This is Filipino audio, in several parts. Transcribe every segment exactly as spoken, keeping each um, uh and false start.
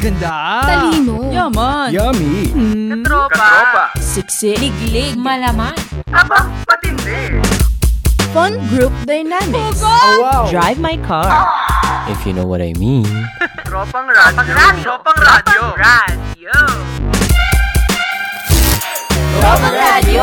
Maganda. Talino. Yaman. Yummy. Mm. Katropa. Siksik. Liglig. Malaman. Aba, patindi. Fun group dynamics. Oh, wow. Drive my car. If you know what I mean. Tropang radyo. Tropang radyo. Radyo. Tropang radyo.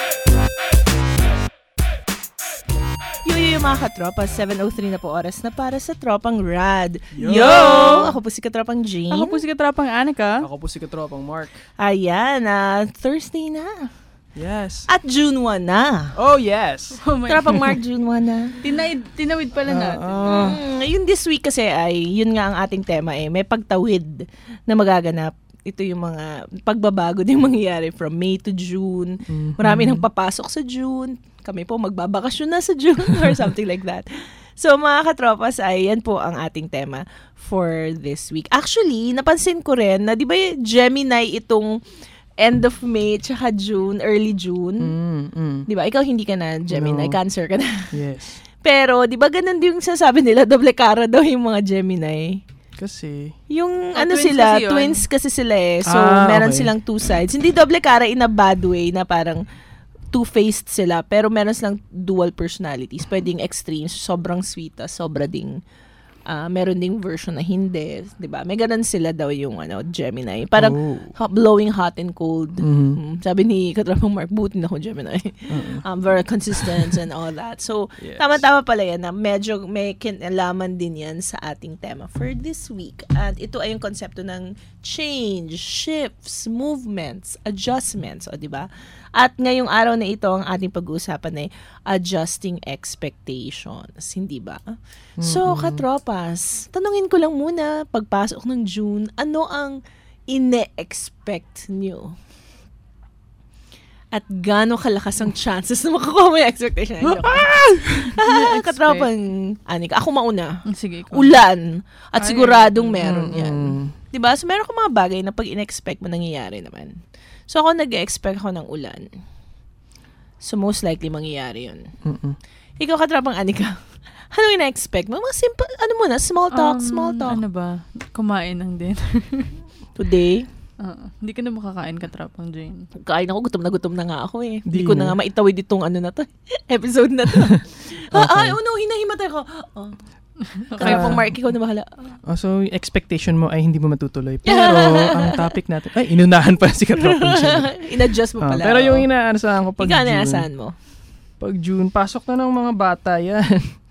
Yo, yo, mga katropa, seven oh three na po oras na para sa Tropang Rad. Yo! Yo! Ako po si Katropang Jane. Ako po si Katropang Anika. Ako po si Katropang Mark. Ayan, uh, Thursday na. Yes. At June one na. Oh, yes. Oh my Tropang Mark, June one na. Tinawid, tinawid pala natin. Uh, Mm, yun this week kasi ay, yun nga ang ating tema eh, may pagtawid na magaganap. Ito yung mga pagbabago din mangyayari from May to June. Mm-hmm. Marami nang papasok sa June. Kami po magbabakasyon na sa June or something like that. So mga katropas, ay yan po ang ating tema for this week. Actually, napansin ko rin na di ba Gemini itong end of May tsaka June, early June? mm, mm. Di ba? Ikaw hindi ka na Gemini, No. Cancer ka na. Yes. Pero di ba ganun din yung sasabi nila, doble cara daw yung mga Gemini. Kasi, Yung Oh, ano twins sila, kasi yun. twins kasi sila eh. So, Ah, meron okay. silang two sides. Hindi doble cara in a bad way na parang two-faced sila. Pero meron silang dual personalities. Pwedeng extremes, sobrang sweet, tas sobra ding, ah, meron ding version na hindi. Diba? May ganun sila daw yung ano, Gemini. Parang oh. hot, blowing hot and cold. Mhm. Mm, sabi ni Katropang Mark, buti na ako Gemini. um, very consistent and all that. So, Yes. tama-tama pala yan na medyo may kinalaman din yan sa ating tema for this week. At ito ay yung konsepto ng change, shifts, movements, adjustments. O, di ba? At ngayong araw na ito, ang ating pag-uusapan ay adjusting expectations. Hindi ba? So, katropas, tanungin ko lang muna, pagpasok ng June, ano ang ine-expect nyo? At gaano kalakas ang chances na makukuha mo yung expectation nyo? Ah, katropang Anika. Ako mauna. Sige, ikaw. Ulan. At Ay. siguradong meron yan. Mm. Diba? So, meron ko mga bagay na pag in-expect mo, nangyayari naman. So, ako nag-expect ako ng ulan. So, most likely mangyayari yun. Mm-mm. Ikaw, katropang Anika. Ano yung na-expect mo? Mga simple, ano muna, small talk, Um, small talk. Ano ba? Kumain ng dinner. Today, uh, hindi ka na makakain, Katropang Jane. kain ako, gutom na gutom na nga ako eh. Hindi Di ko na. na nga maitawid itong ano na to, episode na to. Ah, ay, oh no, hinahimatay ko. Oh. Kaya Ah. pang Mark, ikaw na bahala. Oh, so, yung expectation mo ay hindi mo matutuloy. Pero, ang topic natin, ay, inunahan pa si Katropang Jane. In-adjust mo Ah, pala. pero yung oh. inaasahan ko pag Ikaw na June, asahan mo. pag June, pasok na ng mga bata yan.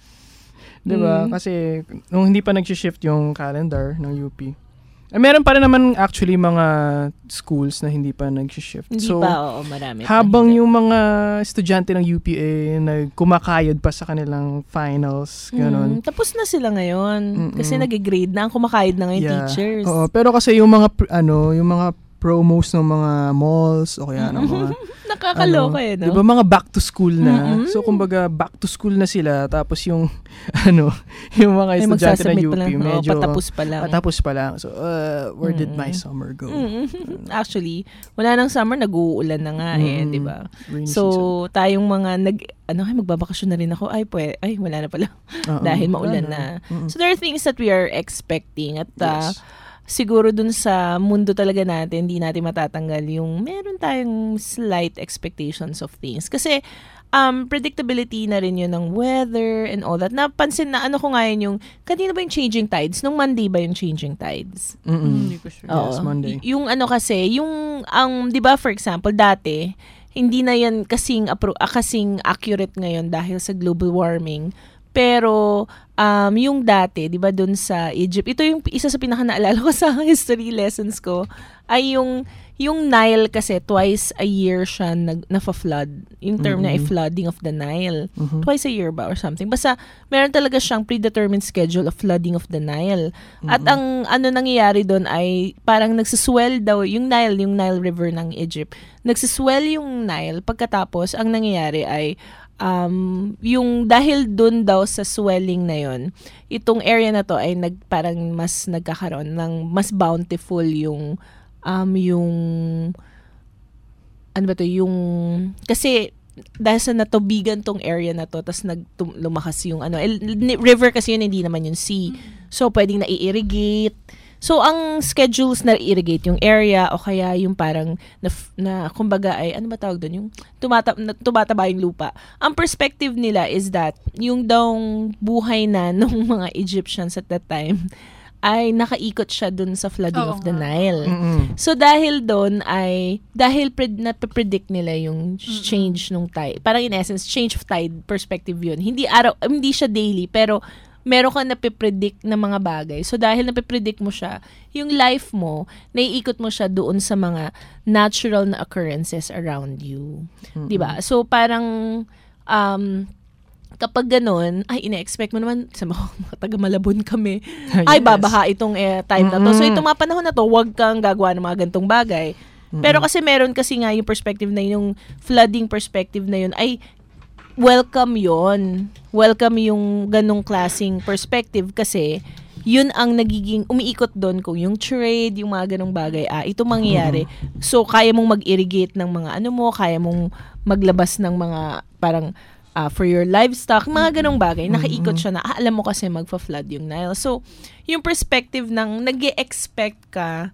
Diba? Mm. Kasi, nung hindi pa nag-shift yung calendar ng U P, eh, meron pa rin naman actually mga schools na hindi pa nag-shift. Hindi So, pa, oo, marami. pa, habang hindi. yung mga estudyante ng U P eh, nagkumakayod pa sa kanilang finals, Mm, gano'n. tapos na sila ngayon. Mm-mm. Kasi nag-grade na, ang kumakayod na ngayon Yeah. teachers. Oo, pero kasi yung mga, pr- ano, yung mga promos ng mga malls o kaya ng mga Nakakaloka eh, no? Di ba mga back to school na? Mm-mm. So kumbaga back to school na sila tapos yung ano, yung mga Ay, estudyante ng magsasubmit U pa lang. P Oo, medyo patapos pa lang. patapos pa lang. So uh, where did my Mm-mm. summer go? Mm. Actually, wala nang summer, nag-uulan na nga eh, Mm. di ba? Rainy So, season. tayong mga nag, ano, ay, magbabakasyon na rin ako. Ay, pwede, ay, wala na pala. Oo. Dahil maulan Wala na. Mm-mm. So, there are things that we are expecting. At uh, Yes. siguro dun sa mundo talaga natin, hindi natin matatanggal yung meron tayong slight expectations of things. Kasi, um, predictability na rin yun ng weather and all that. Napansin na, ano ko nga yun yung, kanina ba yung changing tides? Nung Monday ba yung changing tides? Mm-mm. Hindi ko sure. Oo. Yes, Monday. Y- yung ano kasi, yung, ang, di ba, for example, dati, hindi na yan kasing, appro- ah, kasing accurate ngayon dahil sa global warming. Pero, um, yung dati, di ba, dun sa Egypt, ito yung isa sa pinaka-naalala ko sa history lessons ko, ay yung, yung Nile kasi, twice a year siya nag, nafa-flood. Yung term na ay Mhm. flooding of the Nile. Mhm. Twice a year ba or something. Basta, meron talaga siyang predetermined schedule of flooding of the Nile. At Mhm. ang ano nangyayari doon ay parang nagsiswell daw, yung Nile, yung Nile River ng Egypt, nagsiswell yung Nile. Pagkatapos, ang nangyayari ay um, yung dahil doon daw sa swelling na yon, itong area na to ay nag, parang mas nagkakaroon ng mas bountiful yung um, yung ano ba to, yung kasi dahil sa natubigan tong area na to, tas nag lumakas yung ano, eh, river kasi yun, hindi naman yung sea. So, pwedeng na-irrigate. So, ang schedules na irrigate yung area o kaya yung parang na, na kumbaga ay, ano ba tawag doon? Yung tumata, na, tumataba yung lupa. Ang perspective nila is that yung daw buhay na ng mga Egyptians at that time ay nakaikot siya dun sa flooding Oo of the nga. Nile. Mm-mm. So, dahil doon ay, dahil pred, napipredict nila yung change nung tide. Parang in essence, change of tide perspective yun. Hindi araw, hindi siya daily, pero meron kang napipredict na mga bagay. So, dahil napipredict mo siya, yung life mo, naiikot mo siya doon sa mga natural na occurrences around you. Mm-mm. Diba? So, parang, um, kapag ganun, ay, ina-expect mo naman, sa mga, mga taga-Malabon kami, ay, Yes. babaha itong eh, time na to. So, Mm-mm. itong mga panahon na to, huwag kang gagawa ng mga gantong bagay. Pero kasi meron kasi nga yung perspective na yun, yung flooding perspective na yun, ay, welcome yon Welcome yung ganong klaseng perspective kasi yun ang nagiging umiikot doon kung yung trade, yung mga ganong bagay, ah, ito mangyayari. So, kaya mong mag-irrigate ng mga ano mo, kaya mong maglabas ng mga parang uh, for your livestock, mga ganong bagay. Nakaikot siya na, ah, alam mo kasi magfa-flood yung Nile. So, yung perspective ng nag-e-expect ka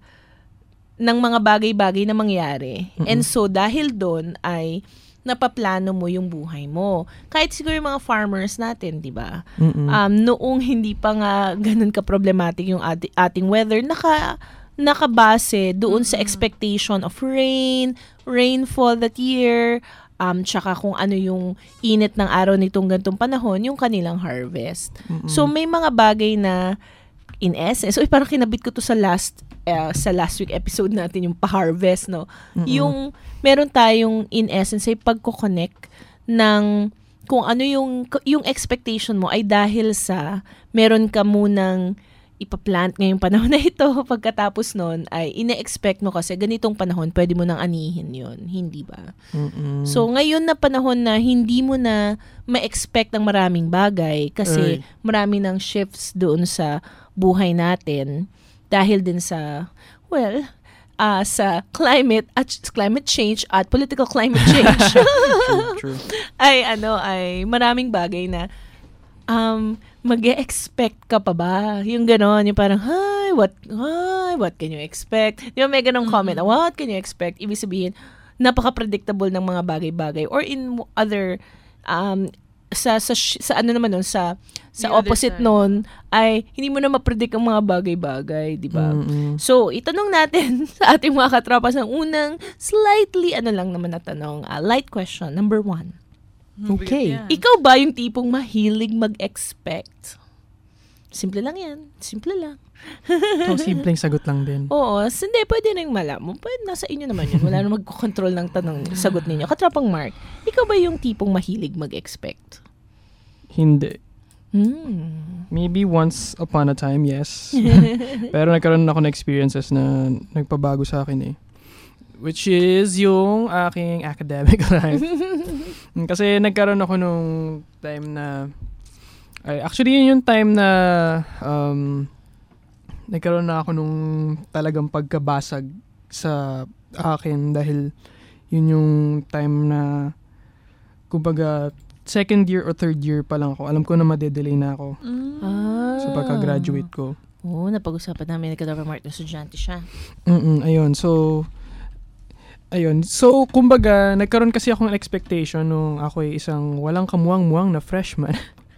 ng mga bagay-bagay na mangyari. Mm-mm. And so, dahil doon ay napaplano mo yung buhay mo. Kahit siguro yung mga farmers natin, di ba? Mm-mm. Um, noong hindi pa nga ganun ka-problematic yung ati- ating weather, naka, nakabase doon sa expectation of rain, rainfall that year, um, tsaka kung ano yung init ng araw nitong gantong panahon, yung kanilang harvest. Mm-mm. So, may mga bagay na in essence, so parang kinabit ko to sa last uh, sa last week episode natin, yung pa-harvest, no? Mm-mm. Yung meron tayong in essence ay pagko-connect ng kung ano yung yung expectation mo ay dahil sa meron ka munang ipaplant ngayong panahon na ito, pagkatapos nun ay ine-expect mo kasi ganitong panahon pwede mo nang anihin yon, hindi ba? Mm-mm. So, ngayon na panahon na hindi mo na ma-expect ang maraming bagay kasi Ay. marami ng shifts doon sa buhay natin dahil din sa, well, uh, sa climate at climate change at political climate change. True, true. ay, ano, ay maraming bagay na um, mag-e-expect ka pa ba? Yung ganon, yung parang, hi, what, hi, what can you expect? Di ba may ganong comment, what can you expect? Ibig sabihin, napaka-predictable ng mga bagay-bagay. Or in other, um, sa, sa, sa ano naman nun, sa, sa The other opposite side. nun, ay hindi mo na ma-predict ang mga bagay-bagay, di ba? Mm-mm. So, itanong natin sa ating mga katropas ng unang slightly, ano lang naman na tanong, uh, light question, number one. Okay. Yan. Ikaw ba yung tipong mahilig mag-expect? Simple lang yan. Simple lang. So, simpleng sagot lang din. Oo. s- Hindi, pwede rin malaman. Pwede, nasa inyo naman yun. Wala na magkocontrol ng tanong, sagot ninyo. Katropang Mark, ikaw ba yung tipong mahilig mag-expect? Hindi. Hmm. Maybe once upon a time, yes. Pero nagkaroon ako ng experiences na nagpabago sa akin eh. Which is yung aking academic life. Kasi nagkaroon ako nung time na... Ay, actually, yun yung time na um, nagkaroon na ako nung talagang pagkabasag sa akin dahil yun yung time na kumbaga second year or third year pa lang ako. Alam ko na madedelay na ako Ah. sa pagka-graduate ko. Oo, napag-usapan namin ni Katropang Mark na estudyante siya. Mm ayun, so ayun. So, kumbaga, nagkaroon kasi akong expectation nung ako ay isang walang kamuwang-muwang na freshman.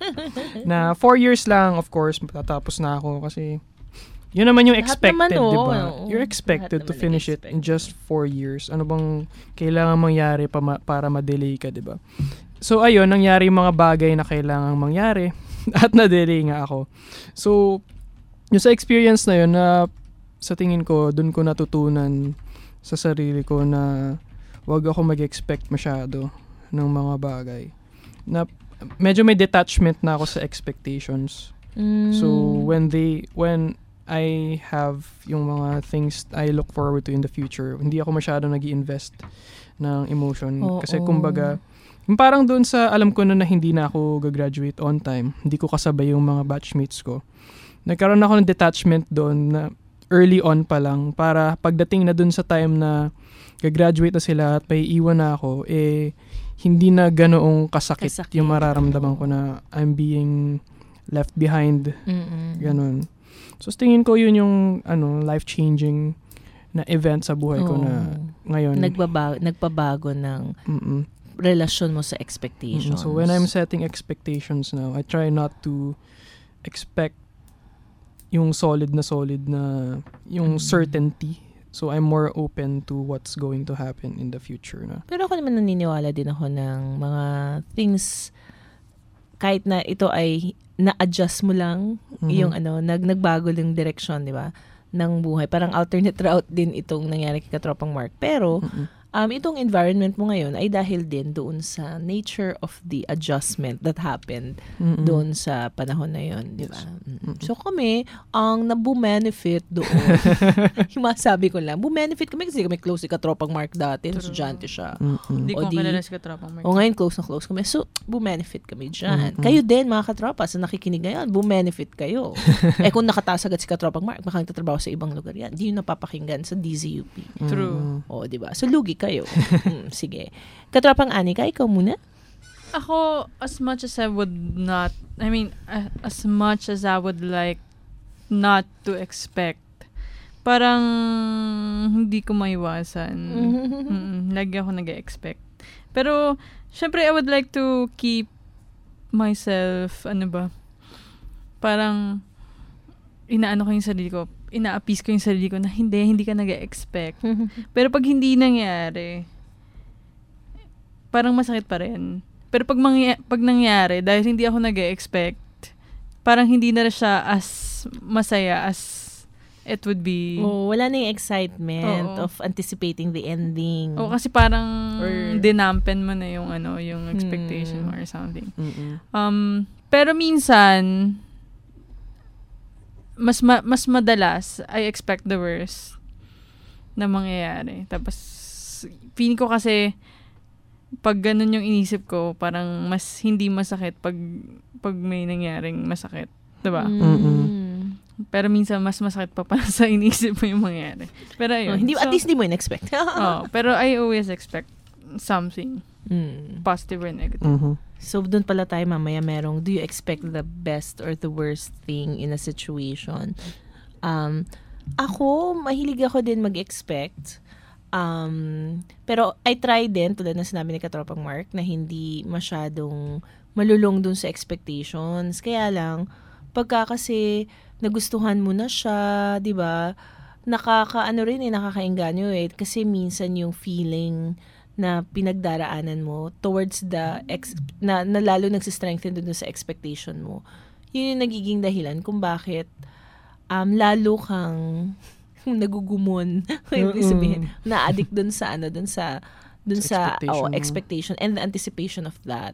na four years lang, of course, matatapos na ako kasi yun naman yung Lahat expected, naman, oo. di ba? Oo. You're expected Lahat to naman finish it in just four years. Ano bang kailangan mangyari pa ma- para ma-delay ka, di ba? So, ayun, nangyari yung mga bagay na kailangang mangyari at na-delay nga ako. So, yung sa experience na yun, na sa tingin ko, dun ko natutunan sa sarili ko na wag ako mag-expect masyado ng mga bagay. Na medyo may detachment na ako sa expectations. Mm. So when they when I have yung mga things I look forward to in the future, hindi ako masyado nag-i-invest ng emotion Oo. kasi kumbaga yung parang doon sa alam ko na, na hindi na ako gagraduate on time, hindi ko kasabay yung mga batchmates ko. Nagkaroon ako ng detachment doon na early on pa lang para pagdating na dun sa time na gagraduate na sila at may iwan na ako, eh, hindi na ganoong kasakit, Kasakit. yung mararamdaman ko na I'm being left behind. Mm-mm. Ganun. So, tingin ko yun yung ano life-changing na event sa buhay ko Oo. na ngayon. Nagbaba- nagpabago ng Mm-mm. relasyon mo sa Mm-mm. expectations. So, when I'm setting expectations now, I try not to expect yung solid na solid na yung Mm. certainty. So, I'm more open to what's going to happen in the future na. Pero ako naman naniniwala din ako ng mga things kahit na ito ay na-adjust mo lang Mhm. yung ano, nag nagbago lang direksyon, di ba? Ng buhay. Parang alternate route din itong nangyari kay Katropang Mark. Pero, Mm-mm. um, itong environment mo ngayon ay dahil din doon sa nature of the adjustment that happened Mm-mm. doon sa panahon na yun, di ba? Yes. Mm. So kami, ang nabu-benefit doon, yung masabi ko lang, bu-benefit kami kasi kami close si Katropang Mark dati, True. estudyante siya. Mm-mm. Hindi O ko di- kilala si Katropang Mark. O ngayon, close na close kami. So, bu-benefit kami dyan. Mm-mm. Kayo din, mga katropa, sa nakikinig ngayon, bu-benefit kayo. eh kung nakataas agad si Katropang Mark, baka nagtatrabaho sa ibang lugar yan. Di yun napapakinggan sa D Z U P. True. Mm-mm. O, di ba? So, lugi kayo. mm, sige. Katropang Anika, ikaw muna. Ako, as much as I would not, I mean, uh, as much as I would like not to expect, parang hindi ko maiwasan. Mm-mm, lagi ako nag-expect. Pero, syempre, I would like to keep myself, ano ba, parang, inaano ko yung sarili ko, ina-appease ko yung sarili ko na hindi, hindi ka nag-expect. Pero pag hindi nangyari, parang masakit pa rin. Pero pag, mangya- pag nangyari, dahil hindi ako nag-expect, parang hindi na siya as masaya as it would be. Oh, wala na yung excitement Oo. of anticipating the ending. O kasi parang Or- dinampen mo na yung ano, yung expectation Hmm. mo or something. Mm-mm. Um, pero minsan, mas ma- mas madalas, I expect the worst na mangyayari. Tapos, feeling ko kasi, pag ganun yung inisip ko, parang mas hindi masakit pag, pag may nangyaring masakit. Diba? Mm. Pero minsan, mas masakit pa pa sa inisip mo yung mangyayari. Pero ayun. Oh, hindi, at So, least hindi mo in-expect. oh, pero I always expect something, Mm. positive or negative. Mhm. So, doon pala tayo mamaya merong, do you expect the best or the worst thing in a situation? Um, ako, mahilig ako din mag-expect. Um, pero I try din, tulad ng sinabi ni Katropang Mark, na hindi masyadong malulong dun sa expectations. Kaya lang, pagka kasi nagustuhan mo na siya, di ba, nakaka, ano rin eh, nakakainganyo eh. Kasi minsan yung feeling na pinagdaraanan mo towards the ex, na, na lalo nagsistrengthen doon sa expectation mo. Yun yung nagiging dahilan kung bakit um, lalo kang nagugumon. Ibig sabihin, na-addict doon sa ano, doon sa doon Sa sa, expectation oh, mo. expectation and the anticipation of that.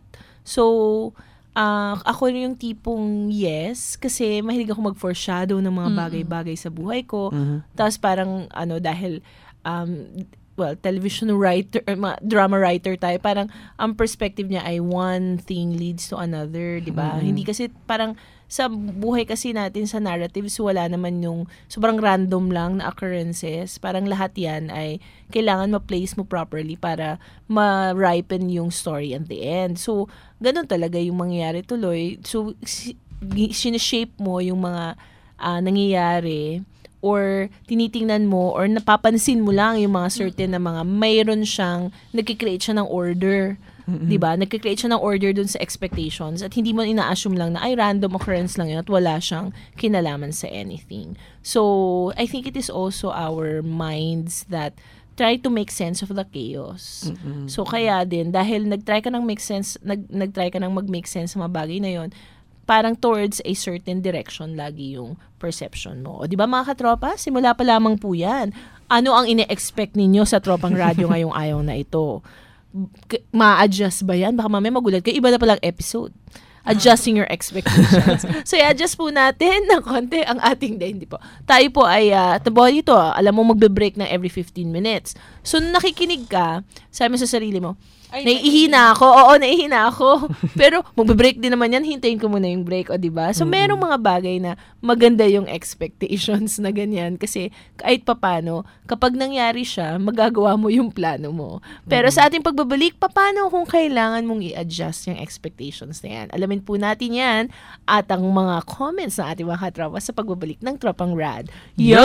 So, uh, ako yung tipong yes, kasi mahilig ako mag-foreshadow ng mga Mm. bagay-bagay sa buhay ko. Mhm. Tapos parang, ano, dahil, um, well, television writer, or mga drama writer tayo, parang, ang perspective niya ay one thing leads to another, di ba? Mm. Hindi kasi, parang, sa buhay kasi natin, sa narratives, wala naman yung sobrang random lang na occurrences. Parang lahat yan ay kailangan ma-place mo properly para ma-ripen yung story at the end. So, ganun talaga yung mangyayari tuloy. So, si- sinashape mo yung mga ah, nangyayari or tinitingnan mo or napapansin mo lang yung mga certain na mga mayroon siyang nagkikreate siya ng order. Mm-mm. 'Di ba? Nagkikreate siya ng order dun sa expectations at hindi mo ina-assume lang na ay random occurrence lang yun at wala siyang kinalaman sa anything. So, I think it is also our minds that try to make sense of the chaos. Mm-mm. So, kaya din, dahil nag-try ka ng make sense, nag, nag-try ka ng mag-make sense sa mga bagay na yon, parang towards a certain direction lagi yung perception mo. O, di ba mga katropa? Simula pa lamang po yan. Ano ang ine-expect ninyo sa Tropang Radyo ngayong ayaw na ito? K- ma-adjust ba yan? Baka mamaya magulat kayo. Iba na palang episode. Adjusting your expectations. So, i-adjust po natin ng konti ang ating day. Hindi po. Tayo po ay, uh, tabo dito, alam mo, magbe-break ng every fifteen minutes. So, nung nakikinig ka, sabi mo sa sarili mo, Naiihina ako. Oo, naiihina ako. Pero, magbe-break din naman yan. Hintayin ko muna yung break, o diba? So, mm-hmm. merong mga bagay na maganda yung expectations na ganyan. Kasi, kahit papano, kapag nangyari siya, magagawa mo yung plano mo. Pero mm-hmm. sa ating pagbabalik, papano kung kailangan mong i-adjust yung expectations na yan? Alamin po natin yan at ang mga comments ng ating mga katropa sa pagbabalik ng Tropang Rad. Yo!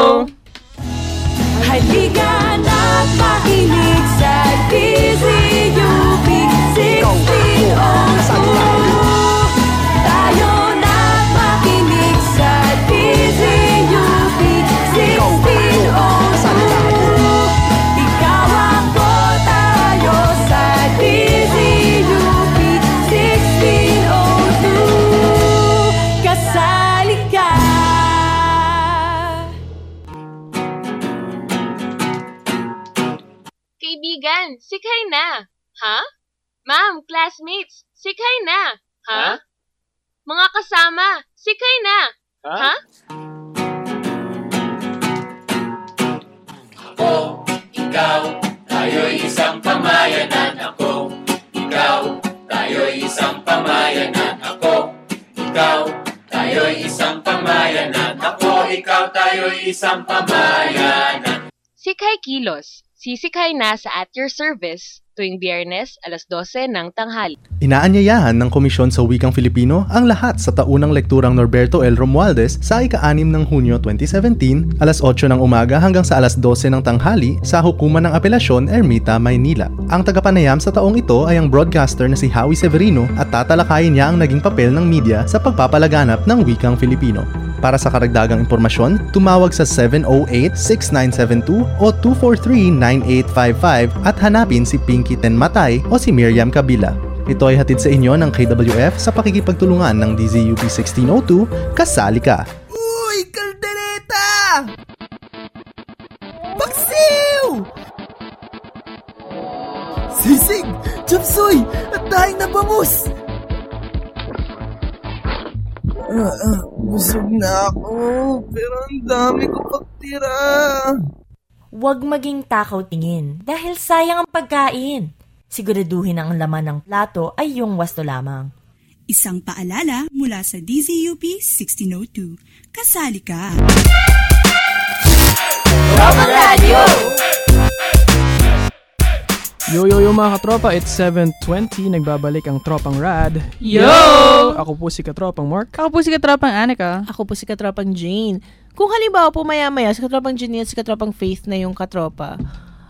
Halika na't makinig sa D Z U P sixteen oh two. Tayo na't makinig sa D Z U P sixteen oh two. Ikaw ako, tayo sa D Z U P sixteen oh two. Kasali ka. Kaibigan, sikay na. Ha? Ma'am, classmates, sikay na. Ha? Mga kasama, sikay na. Ha? Ako, ikaw, tayo'y isang pamayanan. Ako, ikaw, tayo'y isang pamayanan. Ako, ikaw, tayo'y isang pamayanan. Ako, ikaw, tayo'y isang pamayanan. Sikay Kilos. Sisikay na sa At Your Service tuwing Biyernes alas dose ng tanghali. Inaanyayahan ng Komisyon sa Wikang Filipino ang lahat sa taunang lekturang Norberto L. Romualdez sa ika-anim ng Hunyo twenty seventeen, alas otso ng umaga hanggang sa alas dose ng tanghali sa Hukuman ng Apelasyon, Ermita, Maynila. Ang tagapanayam sa taong ito ay ang broadcaster na si Howie Severino at tatalakayin niya ang naging papel ng media sa pagpapalaganap ng Wikang Filipino. Para sa karagdagang impormasyon, tumawag sa seven oh eight, six nine seven two o two four three, nine eight five five at hanapin si Pinky Tenmatay o si Miriam Kabila. Ito ay hatid sa inyo ng K W F sa pakikipagtulungan ng D Z U P sixteen oh two. Kasali ka! Uy! Kaldereta! Paksiw! Sisig! Chapsoy! At dahing na bangus! Uh, uh, busog na ako, pero ang dami ko pagtira. Huwag maging takaw tingin dahil sayang ang pagkain. Siguraduhin ang laman ng plato ay yung wasto lamang. Isang paalala mula sa D Z U P sixteen oh two. Kasali ka! Tropang Radio! Yo, yo, yo mga katropa, it's seven twenty, nagbabalik ang Tropang Rad. Yo! Ako po si Katropang Mark. Ako po si Katropang Anika. Ako po si Katropang Jane. Kung halimbawa po maya-maya, si Katropang Jane at si Katropang Faith na yung katropa,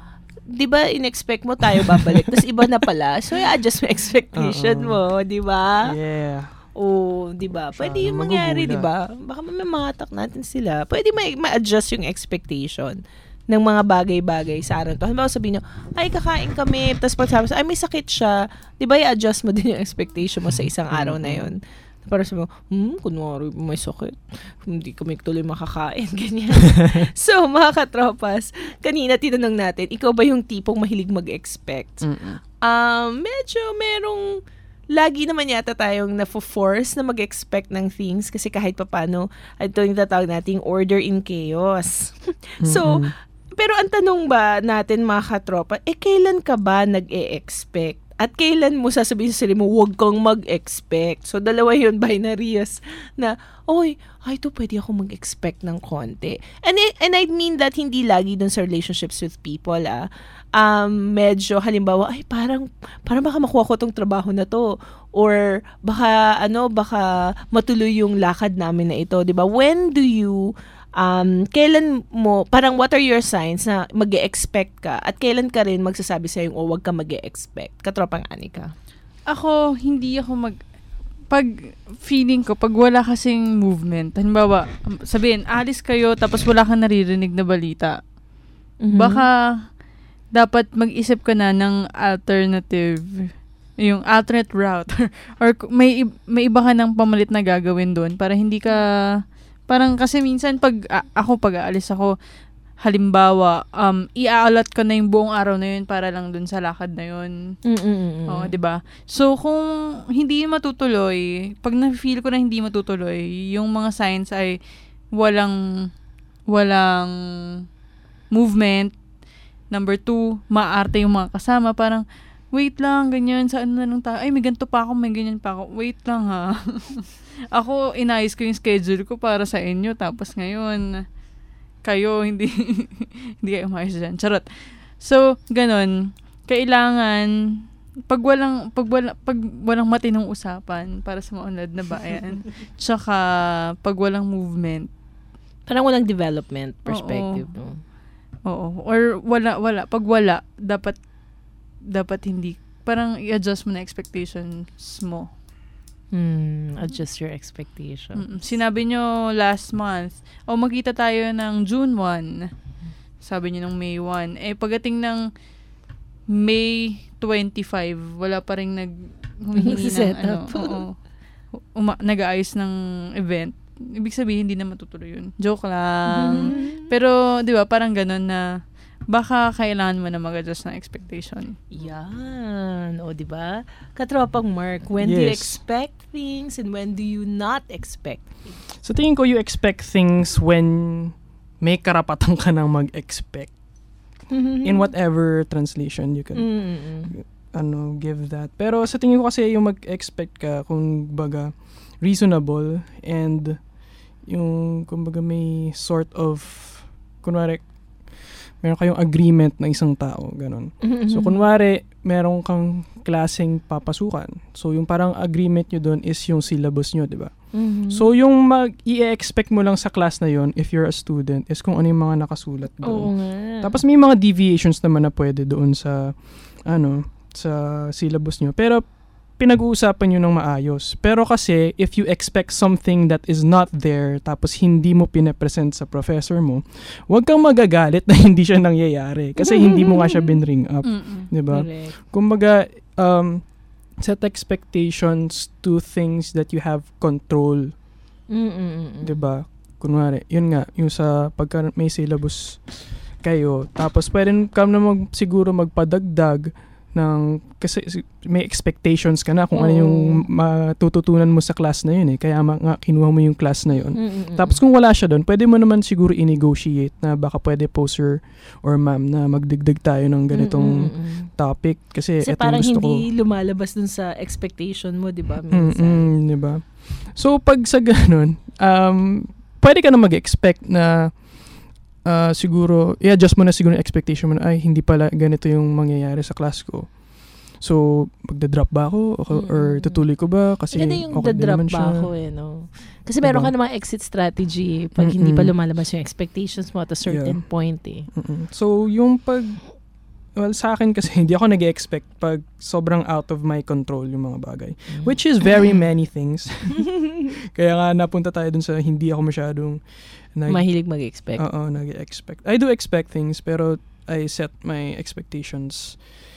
di ba in-expect mo tayo babalik, tapos iba na pala, so i-adjust mo expectation mo, di ba? Yeah. O, di ba? Pwede yung mangyari, di ba? Baka mamamatak natin sila. Pwede ma- ma-adjust yung expectation ng mga bagay-bagay sa araw to. Halimbawa sabihin nyo, ay kakain kami, tapos pag sabi, ay may sakit siya, di ba i-adjust mo din yung expectation mo sa isang araw na yun? Para sabi mo, hmm, kunwari may sakit, hindi kami tuloy makakain, ganyan. So, mga katropas, kanina tinanong natin, ikaw ba yung tipong mahilig mag-expect? Um, medyo merong, lagi naman yata tayong na-force na mag-expect ng things kasi kahit papano, ito yung tatawag nating order in chaos. So, pero ang tanong ba natin mga katropa, eh kailan ka ba nag-e-expect? At kailan mo sasabihin sa sarili mo, huwag kang mag-expect. So, dalawa yun, binarious, na, oy, ay, ito pwede ako mag-expect ng konti. And, and I mean that hindi lagi dun sa relationships with people, ah. Um, medyo, halimbawa, ay, parang, parang baka makuha ko tong trabaho na to. Or, baka, ano, baka matuloy yung lakad namin na ito, di ba? When do you, um, kailan mo, parang what are your signs na mag-e-expect ka at kailan ka rin magsasabi sa'yo, o wag ka mag-e-expect? Katropang Anika. Ako, hindi ako mag... Pag feeling ko, pag wala kasing movement, halimbawa, sabihin, alis kayo tapos wala kang naririnig na balita, mm-hmm. baka dapat mag-isip ka na ng alternative, yung alternate route, or may, may iba ka ng pamalit na gagawin doon para hindi ka... Parang kasi minsan pag a- ako pag-aalis ako, halimbawa, um, i-allot ko na yung buong araw na yun para lang dun sa lakad na yun. Mm-mm-mm. Oo, 'di ba? So kung hindi matutuloy, pag na-feel ko na hindi matutuloy, yung mga signs ay walang walang movement. Number two, maarte yung mga kasama, parang wait lang, ganyan, saan na lang tayo? Ay, may ganito pa ako, may ganyan pa ako. Wait lang ha. Ako, inayos ko yung schedule ko para sa inyo, tapos ngayon, kayo, hindi, hindi kayo umayos dyan. Charot. So, ganon. Kailangan, pag walang, pag walang, pag walang matinong usapan para sa maunlad na bayan, tsaka pag walang movement. Parang walang development perspective. Oo. Oo. Or wala, wala. Pag wala, dapat dapat hindi, parang i-adjust mo na expectations mo. Hmm, adjust your expectations. Mm-mm. Sinabi nyo last month, o oh, magkita tayo ng June first. Sabi nyo ng May first. Eh, pagdating ng May twenty-fifth, wala pa rin nag humihingi ng ano, oo. Uma- nag-aayos ng event. Ibig sabihin, hindi na matutuloy yun. Joke lang. Mm-hmm. Pero, di ba, parang ganun na baka kailangan mo na mag-adjust ng expectation. Yan. O, di ba? Katropang Mark, when yes. do you expect things and when do you not expect things? So, tingin ko you expect things when may karapatan ka nang mag-expect. Mm-hmm. In whatever translation you can mm-hmm. ano give that. Pero sa tingin ko kasi yung mag-expect ka, kung baga, reasonable and yung kumbaga may sort of kunwari meron kayong agreement na isang tao, ganun. Mm-hmm. So, kunwari, meron kang klaseng papasukan. So, yung parang agreement nyo doon is yung syllabus nyo, di ba? Mm-hmm. So, yung mag i-expect mo lang sa class na yon if you're a student is kung ano yung mga nakasulat doon. Oo nga. Tapos, may mga deviations naman na pwede doon sa, ano, sa syllabus nyo. Pero, pinag-uusapan nyo ng maayos. Pero kasi, if you expect something that is not there, tapos hindi mo pinapresent sa professor mo, huwag kang magagalit na hindi siya nangyayari. Kasi hindi mo nga siya binring up. Diba? Kumbaga, um, set expectations to things that you have control. Mm-mm. Diba? Kunwari, yun nga, yung sa pagka may syllabus kayo, tapos pwede ka na mag, siguro magpadagdag ng, kasi may expectations ka na kung oh. ano yung matututunan mo sa class na yun eh. Kaya ma, nga, kinuha mo yung class na yun. Mm-mm. Tapos kung wala siya doon, pwede mo naman siguro i-negotiate na baka pwede po sir or ma'am na magdigdig tayo ng ganitong Mm-mm. topic. Kasi, kasi eto parang yung gusto hindi ko. lumalabas dun sa expectation mo, di ba? Minsan. Mm-mm, di ba? So, pag sa ganun, um, pwede ka na mag-expect na Uh, siguro, i-adjust mo na siguro yung expectation mo na, ay, hindi pala ganito yung mangyayari sa class ko. So, magda-drop ba ako? O, mm-hmm. Or tutuloy ko ba? Kasi ganda yung okay da-drop ba siya. Ako eh, no? Kasi diba? meron ka namang exit strategy pag mm-hmm. hindi pa lumalabas yung expectations mo at a certain yeah. point eh. Mm-hmm. So, yung pag, well, sa akin kasi hindi ako nag-expect pag sobrang out of my control yung mga bagay. Mm-hmm. Which is very many things. Kaya nga napunta tayo dun sa hindi ako masyadong nag- mahilig mag-expect. Oo, nag-expect. I do expect things, pero I set my expectations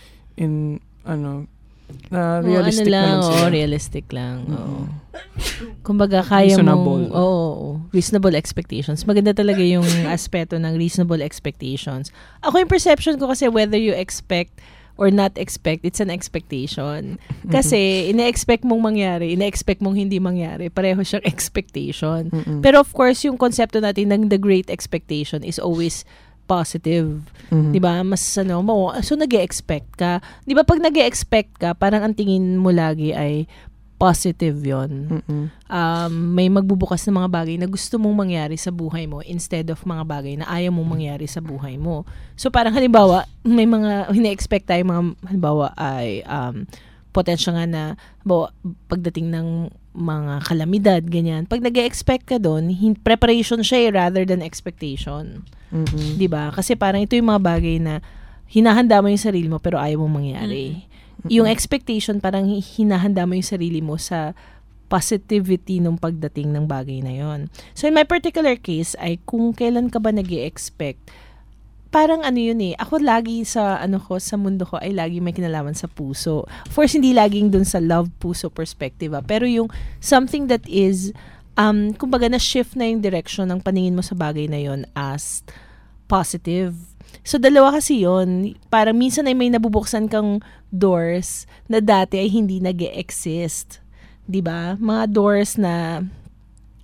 in, ano, na realistic oh, ano lang, naman sila. Oh, realistic lang. Mm-hmm. Oo. Kumbaga, kaya reasonable. mong, oo, oh, reasonable expectations. Maganda talaga yung aspeto ng reasonable expectations. Ako yung perception ko kasi whether you expect or not expect, it's an expectation. Kasi, mm-hmm. ina-expect mong mangyari, ina-expect mong hindi mangyari. Pareho siyang expectation. Mm-hmm. Pero of course, yung konsepto natin ng the great expectation is always positive. Mm-hmm. 'Di ba? Mas ano mo, so nag-e-expect ka. 'Di ba pag nag-e-expect ka, parang ang tingin mo lagi ay positive 'yon. Mm-hmm. Um, may magbubukas ng mga bagay na gusto mong mangyari sa buhay mo instead of mga bagay na ayaw mong mangyari sa buhay mo. So parang halimbawa, may mga hine-expect tayo mga halimbawa ay um potential nga na halimbawa, pagdating ng mga kalamidad, ganyan. Pag nag-e-expect ka doon, preparation siya eh, rather than expectation. Mm-hmm. 'Di ba? Kasi parang ito yung mga bagay na hinahanda mo yung sarili mo pero ayaw mong mangyari. Mm-hmm. Yung expectation parang hinahanda mo yung sarili mo sa positivity nung pagdating ng bagay na yon. So in my particular case ay kung kailan ka ba nag-e-expect, parang ano yun eh, ako lagi sa ano ko, sa mundo ko ay lagi may kinalaman sa puso. Of course, hindi laging dun sa love puso perspective, ah, pero yung something that is um kumbaga na shift na yung direction ng paningin mo sa bagay na yon as positive. So dalawa kasi yon, parang minsan ay may nabubuksan kang doors na dati ay hindi nag-e-exist. 'Di ba? Mga doors na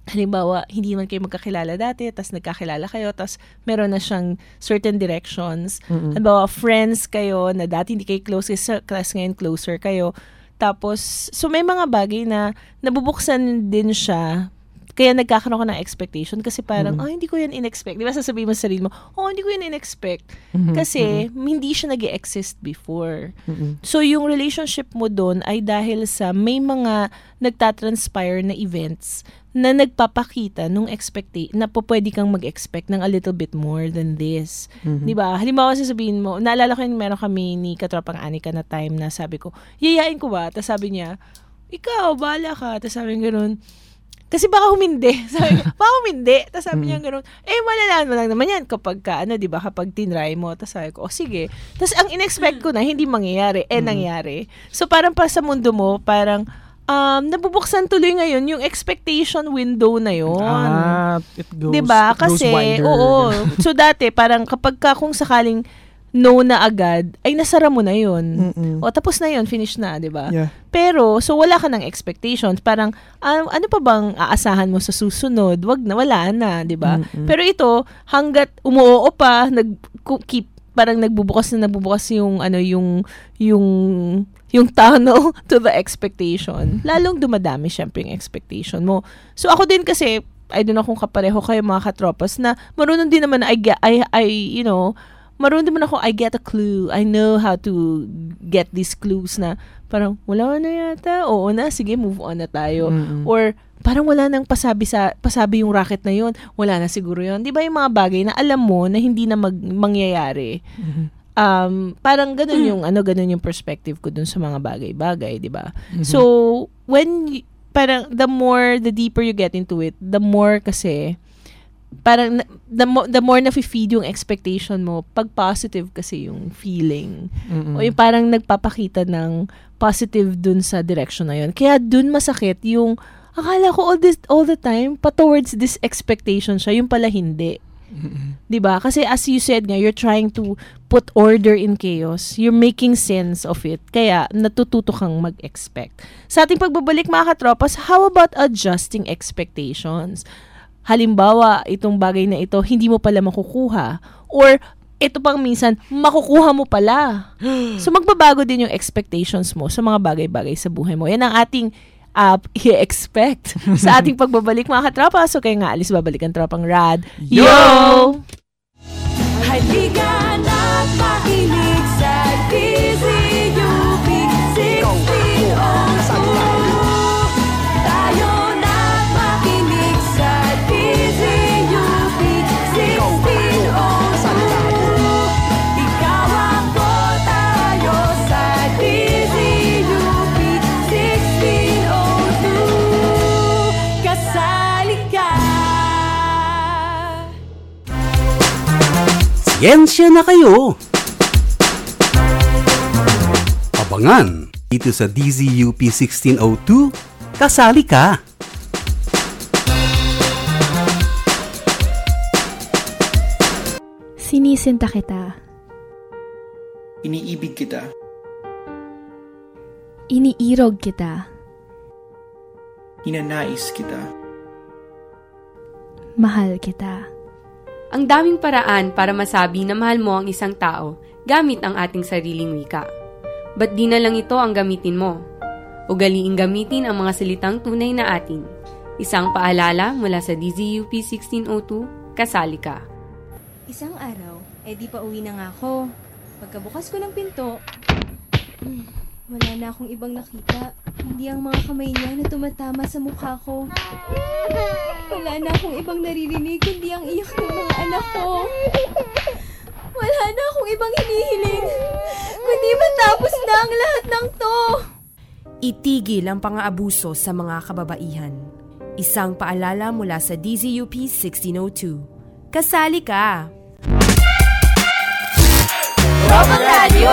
halimbawa, hindi man kayo magkakilala dati, tas nagkakilala kayo, tas meron na siyang certain directions. Mm-mm. Halimbawa, friends kayo na dati hindi kayo close, sa class ngayon closer kayo. Tapos, so may mga bagay na nabubuksan din siya. Kaya nagkakaroon ka ng expectation kasi parang, Mm-hmm. oh, hindi ko yan in-expect. Di ba sasabihin mo sa sarili mo, oh, hindi ko yan in-expect. Mhm, Kasi, hindi siya nag-exist before. Mm-mm. So, yung relationship mo doon ay dahil sa may mga nagtatranspire na events na nagpapakita nung expectation, na po pwede kang mag-expect ng a little bit more than this. Mhm. Di ba? Halimbawa, sasabihin mo, naalala ko yung meron kami ni Katropang Anika na time na sabi ko, yayain ko ba? Tapos sabi niya, ikaw, bahala ka. Tapos sabi niya gano'n, kasi baka humindi. Sabi niya, baka humindi. Tapos sabi niya gano'n, eh, malalaan mo lang naman yan kapag ka, ano, di ba, kapag tinry mo. Tapos sabi ko, oh, sige. Tapos ang in-expect ko na, hindi mangyayari. Eh, nangyari. So, parang pa sa mundo mo, parang, um, nabubuksan tuloy ngayon yung expectation window na yun. Ah, it goes, Diba? it goes Kasi, wider. oo. So, dati, parang kapag ka, kung sakaling no na agad, ay nasara mo na yun. Mm-mm. O, tapos na yun, finish na, di ba? Yeah. Pero, so wala ka ng expectations. Parang, um, ano pa bang aasahan mo sa susunod? Wag na, wala na, di ba? Mm-mm. Pero ito, hanggat umuoo pa, nag, ku- keep, parang nagbubukas na nagbubukas yung, ano, yung, yung, yung tunnel to the expectation. Lalong dumadami, syempre, yung expectation mo. So, ako din kasi, I don't know kung kapareho kayo mga katropas, na marunong din naman, I, get- I, I you know, marunong naman ako, I get a clue. I know how to get these clues na parang, wala na yata. Oo na, sige, move on na tayo. Mm-mm. Or, parang wala nang pasabi, sa, pasabi yung racket na yun. Wala na siguro yun. Di ba yung mga bagay na alam mo na hindi na mag, mangyayari? Mhm. Um, parang ganun yung, ano, ganun yung perspective ko dun sa mga bagay-bagay, di ba? Mhm. So, when, y- parang, the more, the deeper you get into it, the more kasi, parang the more, the more na-feed yung expectation mo pag positive kasi yung feeling. Mm-mm. O yung parang nagpapakita ng positive dun sa direction na yun. Kaya dun masakit yung akala ko all this all the time pa towards this expectation siya, yung pala hindi. Mm-mm. 'Di ba? Kasi as you said nga, you're trying to put order in chaos. You're making sense of it. Kaya natututo kang mag-expect. Sa ating pagbabalik mga katropas, how about adjusting expectations? Halimbawa, itong bagay na ito, hindi mo pala makukuha. Or, ito pang minsan, makukuha mo pala. So, magbabago din yung expectations mo sa mga bagay-bagay sa buhay mo. Yan ang ating uh, i-expect sa ating pagbabalik, mga katropa. So, kaya nga, alis babalik ang Tropang Rad. Yo! Halika na't makinig sa D Z U P sixteen oh two. Tayo na't makinig sa D Z U P sixteen oh two. Ikaw ako, tayo sa D Z U P sixteen oh two. Kasali ka. Siyensya na kayo! Abangan dito sa D Z U P sixteen oh two, kasali ka! Sinisinta kita. Iniibig kita. Iniirog kita. Hinanais kita. Mahal kita. Ang daming paraan para masabi na mahal mo ang isang tao gamit ang ating sariling wika. Ba't di na lang ito ang gamitin mo? Ugaliing gamitin ang mga salitang tunay na atin. Isang paalala mula sa D Z U P sixteen oh two, kasali ka. Isang araw, eh di pa uwi na nga ako. Pagkabukas ko ng pinto, hmm, wala na akong ibang nakita. Hindi ang mga kamay niya na tumatama sa mukha ko. Wala na akong ibang naririnig, kundi ang iyak ng mga anak ko. Wala na akong ibang hinihiling, kundi matapos na ang lahat ng to. Itigil ang pang-aabuso sa mga kababaihan. Isang paalala mula sa D Z U P sixteen oh two. Kasali ka! Tropang Radyo!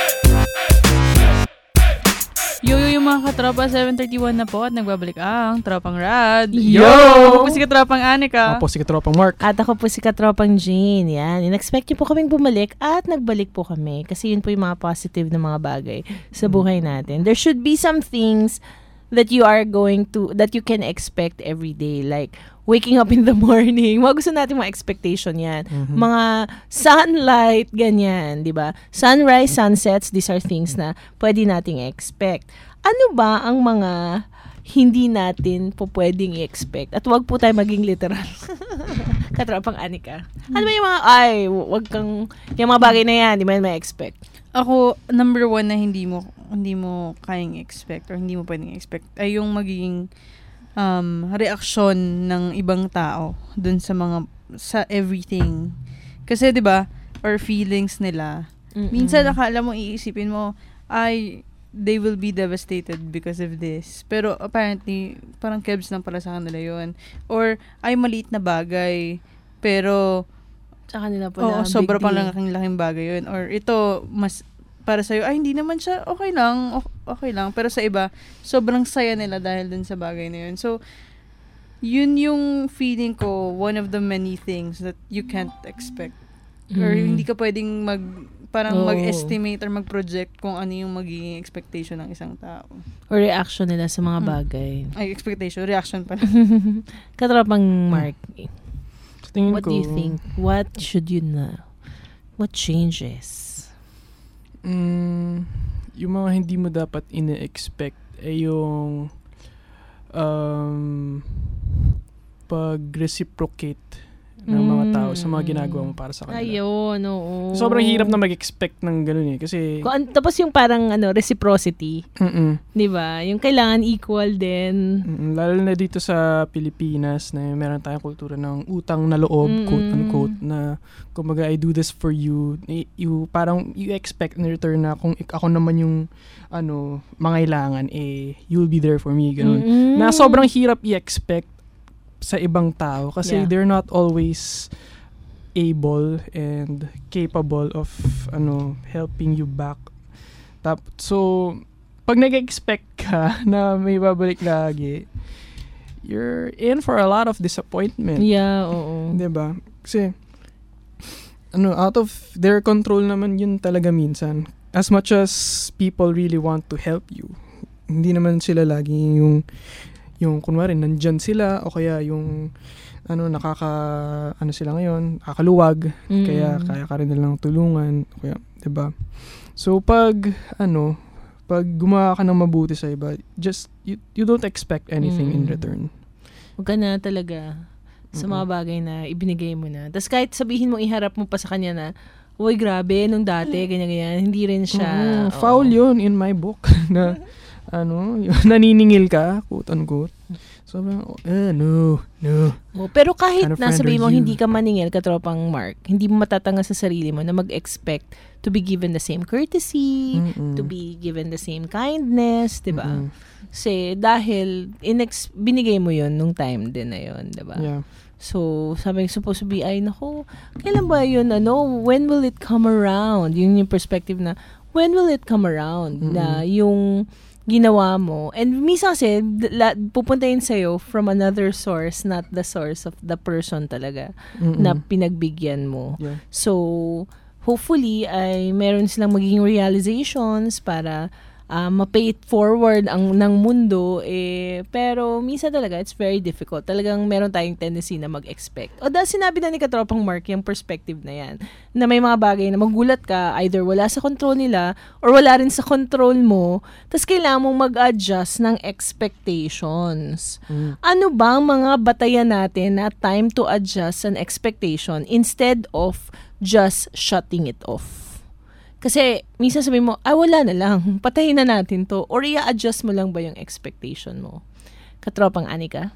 Yo, yo, yung mga katropa, seven thirty-one na po at nagbabalik ang Tropang Rad. Yo! Ako po si Katropang Anika. Ako po si Katropang Mark. At ako po si Katropang Jean. Yan. In-expect niyo po kaming bumalik at nagbalik po kami. Kasi yun po yung mga positive na mga bagay sa buhay natin. There should be some things that you are going to, that you can expect every day. Like, waking up in the morning. Mga gusto natin mga expectation yan. Mm-hmm. Mga sunlight, ganyan, di ba? Sunrise, sunsets, these are things na pwede nating expect. Ano ba ang mga hindi natin po pwedeng i-expect? At wag po tayo maging literal. Katropang Anika. Ano ba yung mga, ay, wag kang, yung mga bagay na yan, di ba may expect? Ako, number one na hindi mo, hindi mo kayang expect or hindi mo pwedeng expect ay yung magiging um, reaksyon ng ibang tao dun sa mga, sa everything. Kasi, di ba, or feelings nila. Mm-mm. Minsan, akala mo, iisipin mo, ay, they will be devastated because of this. Pero apparently, parang kebs lang pala sa kanila yun. Or, ay maliit na bagay. Pero, sa kanila pala, oh, sobra pang laking laking bagay yun. Or ito, mas, para sa'yo, ay hindi naman siya, okay lang, okay lang. Pero sa iba, sobrang saya nila dahil dun sa bagay na yun. So, yun yung feeling ko, one of the many things that you can't expect. Mm. Or hindi ka pwedeng mag, parang oh. mag-estimate or mag-project kung ano yung magiging expectation ng isang tao. Or reaction nila sa mga bagay. Ay, expectation. Reaction pala. Katropang Mark, tingin what ko, do you think? What should you know? What changes? Mm, yung mga hindi mo dapat ine-expect ay yung um, pag-reciprocate ng mga tao sa mga ginagawa mo para sa kanila. Ayun, oo. Sobrang hirap na mag-expect ng ganun eh. Kasi, Kung, tapos yung parang ano reciprocity. Mm-mm. Di ba? Yung kailangan equal din. Mm-mm. Lalo na dito sa Pilipinas na meron tayong kultura ng utang na loob, Mm-mm. quote-unquote, na kumbaga, I do this for you. You parang, you expect in return na kung ako naman yung ano, mangailangan, eh, you'll be there for me. Ganun. Mm-mm. Na sobrang hirap i-expect sa ibang tao kasi yeah. they're not always able and capable of ano helping you back. Tap so pag nag-expect ka na may babalik lagi, you're in for a lot of disappointment. Yeah, oo. 'Di ba? Kasi ano, out of their control naman yun talaga minsan. As much as people really want to help you, hindi naman sila lagi yung yung kunwari nandyan sila o kaya yung ano nakaka ano sila ngayon nakakaluwag mm. kaya kaya ka rin nilang tulungan kaya 'di ba. So pag ano pag gumawa ka ng mabuti sa iba, just you, you don't expect anything mm. in return. Huwag ka na talaga sa mga bagay na ibinigay mo na. Tapos kahit sabihin mo iharap mo pa sa kanya na uy grabe nung dati ganyan ganyan, hindi rin siya mm, foul yun in my book na ano, naniningil ka, quote-unquote. So, eh, no, no. Oh, pero kahit kind of na sabihin mo hindi ka maningil, katropang Mark, hindi mo matatanga sa sarili mo na mag-expect to be given the same courtesy, Mm-mm. to be given the same kindness, diba? Kasi dahil inex- binigay mo yun nung time din na yun, diba? Yeah. So, sabi supposed to be, ay, naku, kailan ba yun, ano, when will it come around? Yun yung perspective na, when will it come around? Mm-hmm. Na yung ginawa mo. And minsan kasi, la, pupunta yun sa'yo from another source, not the source of the person talaga Mm-mm. na pinagbigyan mo. Yeah. So, hopefully, ay meron silang magiging realizations para uh, ma-pay it forward ang ng mundo. Eh, pero minsan talaga, it's very difficult. Talagang meron tayong tendency na mag-expect. O dahil sinabi na ni Katropang Mark, yung perspective na yan, na may mga bagay na magulat ka, either wala sa control nila, or wala rin sa control mo, tapos kailangan mong mag-adjust ng expectations. Mm. Ano ba ang mga batayan natin na time to adjust an expectation instead of just shutting it off? Kasi, minsan sabi mo, ah, wala na lang. Patayin na natin to. Or i-adjust mo lang ba yung expectation mo? Katropang Anika?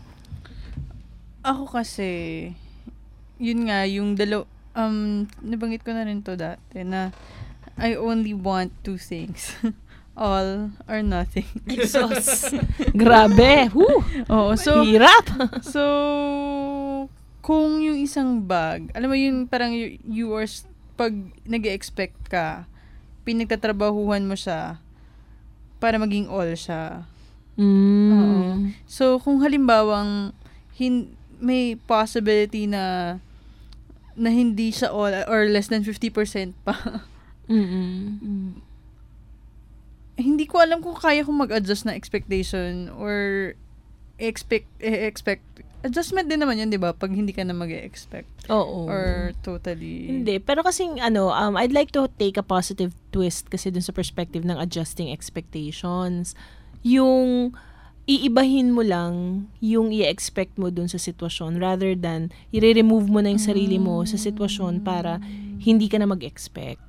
Ako kasi, yun nga, yung dalaw, um, nabanggit ko na rin to dati, na I only want two things. All or nothing. Exos. Grabe. Woo! Oo, so, hirap. So, kung yung isang bag, alam mo yung parang you, you are pag nag-expect ka, pinagtatrabahuhan mo siya para maging all siya. Mm. Oo. So, kung halimbawang hin- may possibility na na hindi siya all or less than fifty percent pa. Mm-mm. hindi ko alam kung kaya kong mag-adjust na expectation or expect, eh, expect, adjustment din naman yun, di ba? Pag hindi ka na mag-expect. Oo. Or totally. Hindi. Pero kasing, ano, um, I'd like to take a positive twist kasi dun sa perspective ng adjusting expectations. Yung, iibahin mo lang yung i-expect mo dun sa sitwasyon rather than i-remove mo na yung sarili mo sa sitwasyon para hindi ka na mag-expect.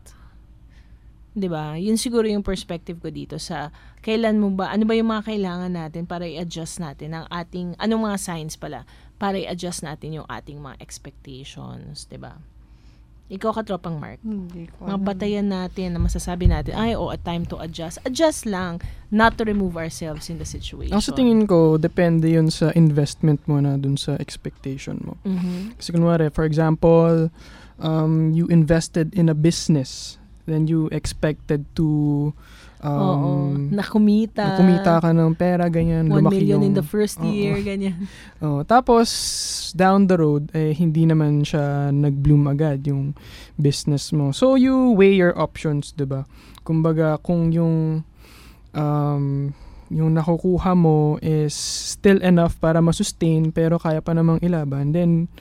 'Di ba? Yun siguro yung perspective ko dito sa kailan mo ba, ano ba yung mga kailangan natin para i-adjust natin ang ating, anong mga signs pala para i-adjust natin yung ating mga expectations, 'di ba? Ikaw katropang Mark. Hindi ko mga batayan natin na masasabi natin, ay, oh, a time to adjust. Adjust lang, not to remove ourselves in the situation. Ang sa tingin ko, depende yun sa investment mo na dun sa expectation mo. Mm-hmm. Kasi kunwari, for example, um, you invested in a business, then you expected to um, Oo, nakumita. Nakumita ka ng pera, ganyan. One lumaki million yung, in the first oo, year, ganyan. Oh, tapos, down the road, eh, hindi naman siya nag-bloom agad yung business mo. So, you weigh your options, diba? Kumbaga, kung yung um, yung nakukuha mo is still enough para masustain, pero kaya pa namang ilaban, then,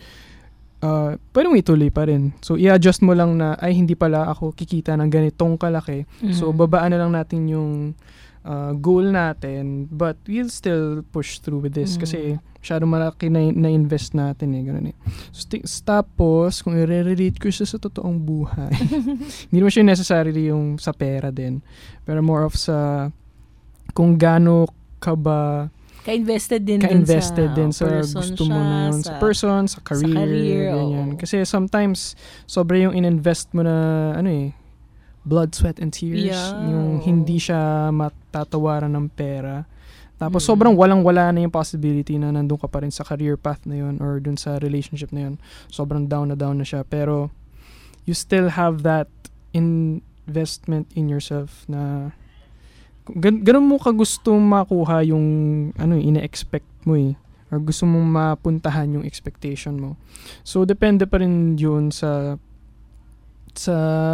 Uh, pwede mo ituloy pa rin. So, i-adjust mo lang na, ay, hindi pala ako kikita ng ganitong kalaki. Mm-hmm. So, babaan na lang natin yung uh, goal natin, but we'll still push through with this. Mm-hmm. Kasi, masyadong malaki na, na-invest natin eh. Ganun eh. So, st- tapos, kung i-relate ko siya sa totoong buhay, hindi naman siya necessarily yung sa pera din. Pero more of sa, kung gaano ka ba ka-invested din ka-invested din sa, din sa sa gusto siya, mo na yun, sa, sa person, sa career, sa career ganyan. oh. Kasi sometimes, sobra yung in-invest mo na, ano eh, blood, sweat, and tears. Yeah. Yung hindi siya matatawaran ng pera. Tapos, mm-hmm. sobrang walang-wala na yung possibility na nandun ka pa rin sa career path na yun or dun sa relationship na yun. Sobrang down na down na siya. Pero, you still have that investment in yourself na Gan- ganun mo ka gusto makuha yung ano ine-expect mo eh or gusto mong mapuntahan yung expectation mo. So depende pa rin yun sa sa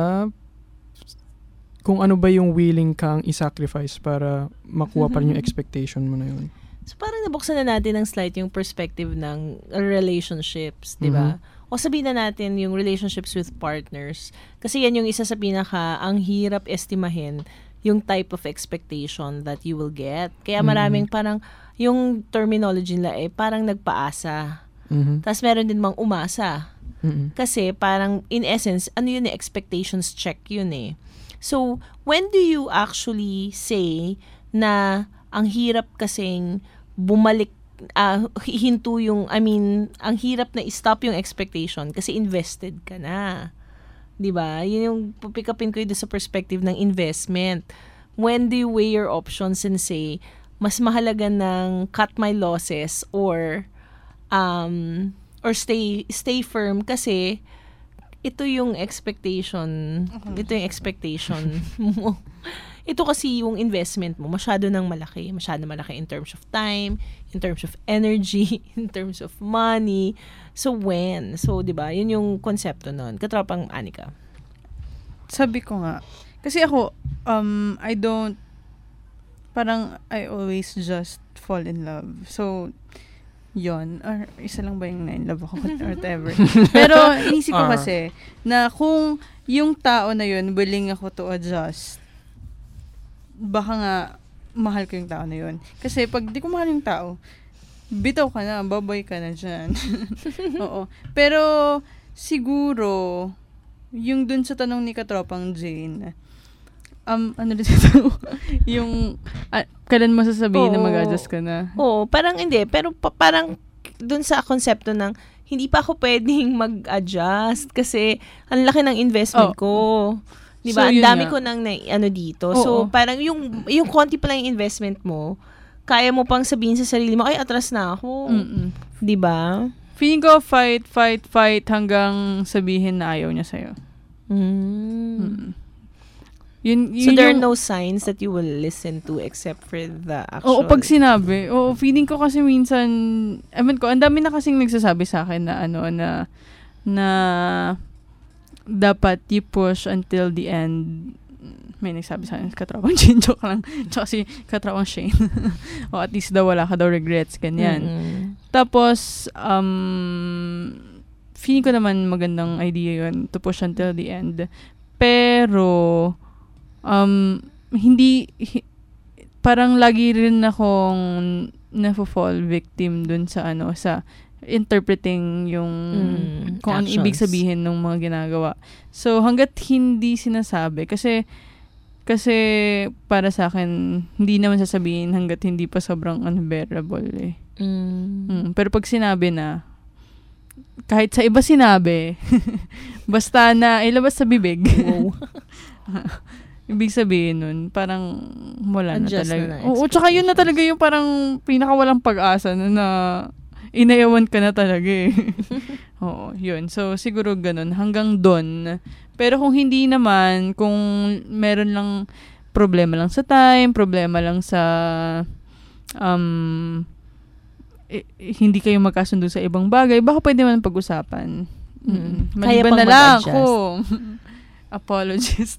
kung ano ba yung willing kang i-sacrifice para makuha pa rin yung expectation mo na yun. So parang nabuksan na natin ng slight yung perspective ng relationships, di ba? Mm-hmm. O sabihin na natin yung relationships with partners. Kasi yan yung isa sa pinaka ang hirap estimahin yung type of expectation that you will get. Kaya maraming mm-hmm. parang, yung terminology nila eh, parang nagpaasa. Mm-hmm. Tapos meron din mang umasa. Mm-hmm. Kasi parang, in essence, ano yun eh, expectations check yun eh. So, when do you actually say na ang hirap kasing bumalik, uh, hinto yung, I mean, ang hirap na i-stop yung expectation kasi invested ka na. Diba? Yun yung pick upin ko yun sa perspective ng investment. When do you weigh your options and say, mas mahalaga ng cut my losses or um or stay stay firm kasi ito yung expectation, okay. ito yung expectation mo. Ito kasi yung investment mo, masyado nang malaki. Masyado malaki in terms of time, in terms of energy, in terms of money. So, when? So, di ba? Yun yung konsepto nun. Katropang Anika. Sabi ko nga, kasi ako, um, I don't, parang I always just fall in love. So, yon or isa lang ba yung na-in love ako or whatever. Pero, inisip ko kasi, na kung yung tao na yun, willing ako to adjust, baka nga, mahal ko yung tao na yun. Kasi, pag di ko mahal yung tao, bitaw ka na, babay ka na dyan. Oo. Pero, siguro, yung dun sa tanong ni Katropang Jane, um, ano rin ito? yung, uh, kailan mo sasabihin na mag-adjust ka na? Oo, parang hindi. Pero pa- parang dun sa konsepto ng, hindi pa ako pwedeng mag-adjust kasi ang laki ng investment oh. ko. Diba? So, ang dami nga. ko nang na, ano dito. Oo. So, parang yung, yung konti pa lang yung investment mo, kaya mo pang sabihin sa sarili mo, ay, atras na ako. Mm-mm. Diba? Feeling ko, fight, fight, fight, hanggang sabihin na ayaw niya sa'yo. Mm. Mm. Yun, yun so, there yung, are no signs that you will listen to except for the actual... Oo, pag sinabi. Oo, feeling ko kasi minsan, ewan ko, ang dami na kasing nagsasabi sa akin na, ano, na, na, dapat you push until the end may nagsabi sa akin, katrawang Jane, joke lang. Tsaka si katrawang Shane. O at least daw wala ka daw regrets, ganyan. Mm-hmm. Tapos, um, feeling ko naman magandang idea yun to push until the end. Pero, um, hindi, hi, parang lagi rin akong nafo-fall victim dun sa ano, sa interpreting yung mm, kung ano ibig sabihin ng mga ginagawa. So, hanggat hindi sinasabi, kasi kasi para sa akin, hindi naman sasabihin hanggat hindi pa sobrang unbearable eh. Mm. Mm, pero pag sinabi na, kahit sa iba sinabi, basta na ilabas sa bibig. Wow. Ibig sabihin nun, parang wala Adjust na talaga. Na Oo, tsaka yun na talaga yung parang pinakawalang pag-asa na, na inayawan ka na talaga eh. Oo, yun. So, siguro ganun. Hanggang doon. Pero kung hindi naman, kung meron lang problema lang sa time, problema lang sa um, eh, hindi kayo magkasundo sa ibang bagay, baka pwede man pag-usapan. Mm. Kaya pang na lang mag-adjust. ako. Apologies.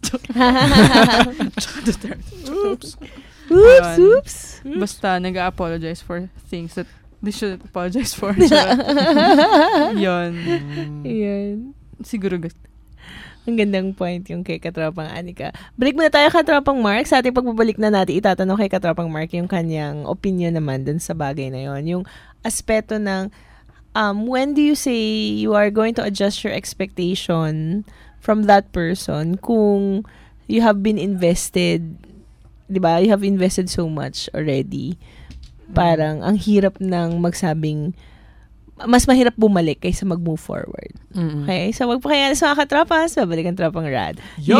Oops. Oops, oops. Basta nag-apologize for things that they should apologize for. Yun. Yun. Siguro gusto. Ang gandang point yung kay Katropang Anika. Break muna tayo, Katropang Mark. Sa ating pagbabalik na natin, itatanong kay Katropang Mark yung kanyang opinion naman dun sa bagay na yon. Yung aspeto ng, um, when do you say you are going to adjust your expectation from that person kung you have been invested, di ba? You have invested so much already. Parang, ang hirap ng magsabing, mas mahirap bumalik kaysa mag-move forward. Mm-mm. Okay? So, wag pa kaya sa mga katropas, babalik ang Tropang Rad. Yo!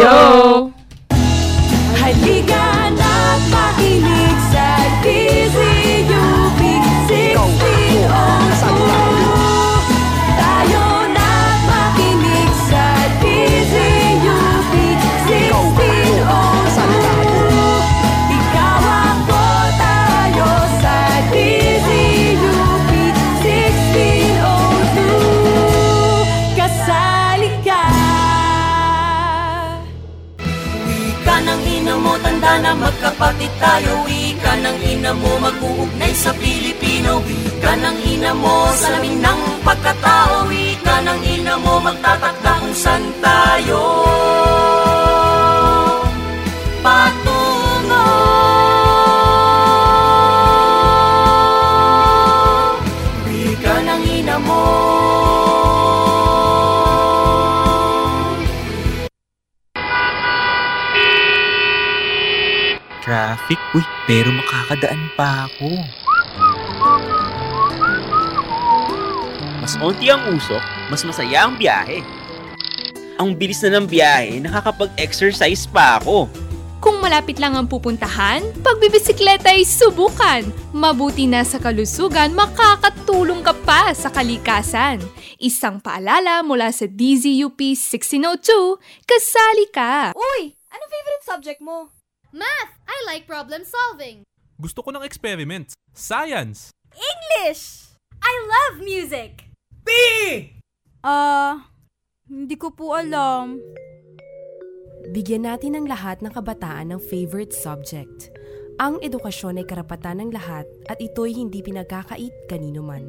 Halika na't makinig sa D Z U P sixteen oh two. Tayo na't makinig sa D Z U P sixteen oh two. Ikaw ako, tayo sa D Z U P sixteen oh two. Kasali ka. Wika ng ina mo, tanda na magkapatid tayo. Wika ng ina mo, mag-uugnay sa Pilipino. Wika ng ina mo, salamin ng pagkatao. Wika ng ina mo, magtatakda kung saan tayo patungo. Wika ng ina mo. Traffic? Uy, pero makakadaan pa ako. Mas onti ang usok, mas masaya ang biyahe. Ang bilis na ng biyahe, nakakapag-exercise pa ako. Kung malapit lang ang pupuntahan, pagbibisikleta ay subukan. Mabuti na sa kalusugan, makakatulong ka pa sa kalikasan. Isang paalala mula sa D Z U P sixteen oh two, kasali ka! Uy! Anong favorite subject mo? Math! I like problem solving. Gusto ko ng experiments. Science! English! I love music! B! Ah, uh, hindi ko po alam. Bigyan natin ang lahat ng kabataan ng favorite subject. Ang edukasyon ay karapatan ng lahat at ito'y hindi pinagkakait kanino man.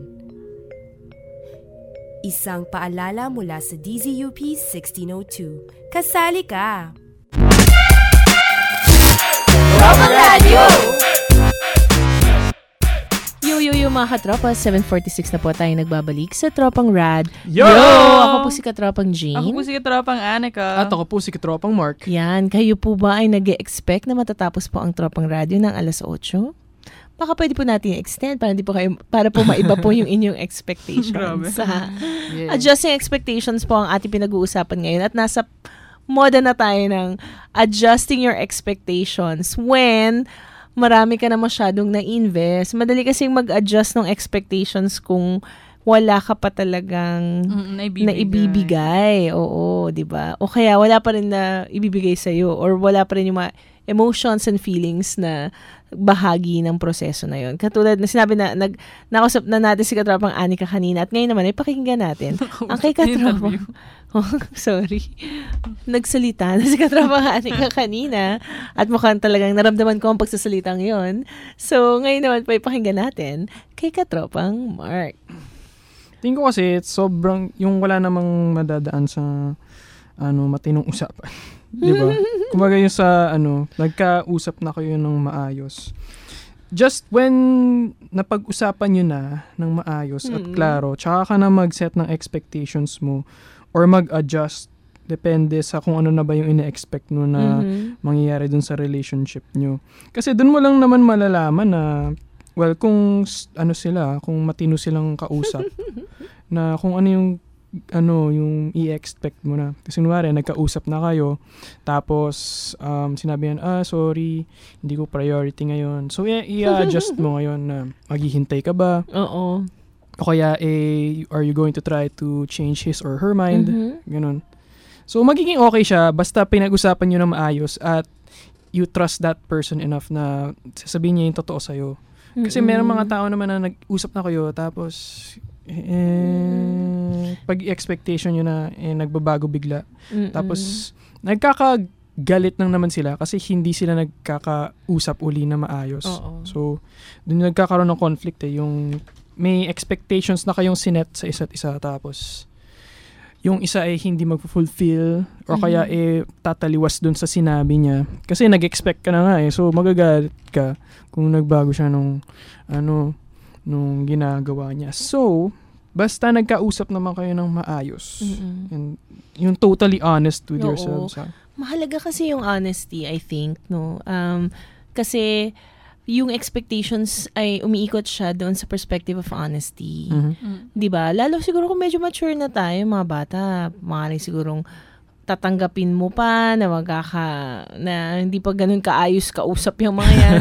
Isang paalala mula sa D Z U P sixteen oh two. Kasali ka! Tropang Radio! Yo, yo, yo mga katropa, seven forty-six na po tayo nagbabalik sa Tropang Rad. Yo! Ako po si Katropang Jane. Ako po si Katropang Anika. At ako po si Katropang Mark. Yan, kayo po ba ay nag-e-expect na matatapos po ang Tropang Radio ng alas otso? Baka pwede po natin extend para, di po kayo, para po maiba po yung inyong expectations. Yeah. Adjusting expectations po ang ating pinag-uusapan ngayon at nasa moda na tayo ng adjusting your expectations when marami ka na masyadong na-invest. Madali kasing mag-adjust ng expectations kung wala ka pa talagang Mm, naibibigay. naibibigay. Oo, di ba? O kaya wala pa rin na ibibigay sa'yo or wala pa rin yung mga emotions and feelings na bahagi ng proseso na yon. Katulad na sinabi na, nag, nakausap na natin si Katropang Anika kanina at ngayon naman ay pakinggan natin. Ang kay Katropang, oh, sorry, nagsalita na si Katropang Anika kanina at mukhang talagang naramdaman ko ang pagsasalitang yon. So, ngayon naman pa ipakinggan natin kay Katropang Mark. Tingin ko kasi sobrang yung wala namang madadaan sa ano matinong usapan. 'Di ba? Kumbaga yung sa ano, nagkausap na kayo ng maayos. Just when napag-usapan niyo na ng maayos at Mm. klaro, tsaka ka na mag-set ng expectations mo or mag-adjust depende sa kung ano na ba yung ina-expect mo na Mhm. mangyayari dun sa relationship niyo. Kasi dun mo lang naman malalaman na well, kung s- ano sila, kung matino silang kausap, na kung ano yung ano yung i-expect mo na. Kasi kunwari, nagkausap na kayo, tapos um, sinabi yan, ah, sorry, hindi ko priority ngayon. So, i- i-adjust mo ngayon na maghihintay ka ba? Oo. O kaya, eh, are you going to try to change his or her mind? Mhm. Ganun. So, magiging okay siya basta pinag-usapan nyo na maayos at you trust that person enough na sasabihin niya yung totoo sa'yo. Kasi Mm-mm. meron mga tao naman na nag-usap na kayo tapos eh, pag expectation nyo na eh, nagbabago bigla. Mm-mm. Tapos nagkakagalit lang naman sila kasi hindi sila nagkakausap uli na maayos. Oo. So, dun nagkakaroon ng conflict eh. Yung may expectations na kayong sinet sa isa't isa tapos yung isa ay hindi magfu-fulfill o kaya Mhm. eh tataliwas dun sa sinabi niya. Kasi nag-expect ka na nga eh. So magagalit ka kung nagbago siya nung ano nung ginagawa niya. So basta nagkausap naman kayo ng maayos. Mm-mm. And yung totally honest with Oo. yourselves. Ha? Mahalaga kasi yung honesty, I think, no? Um, kasi yung expectations ay umiikot siya doon sa perspective of honesty. Mhm. Mm. 'Di ba? Lalo siguro kung medyo mature na tayo, mga bata, maaaring sigurong tatanggapin mo pa na magkaka na hindi pa ganun kaayos kausap yung mga yan.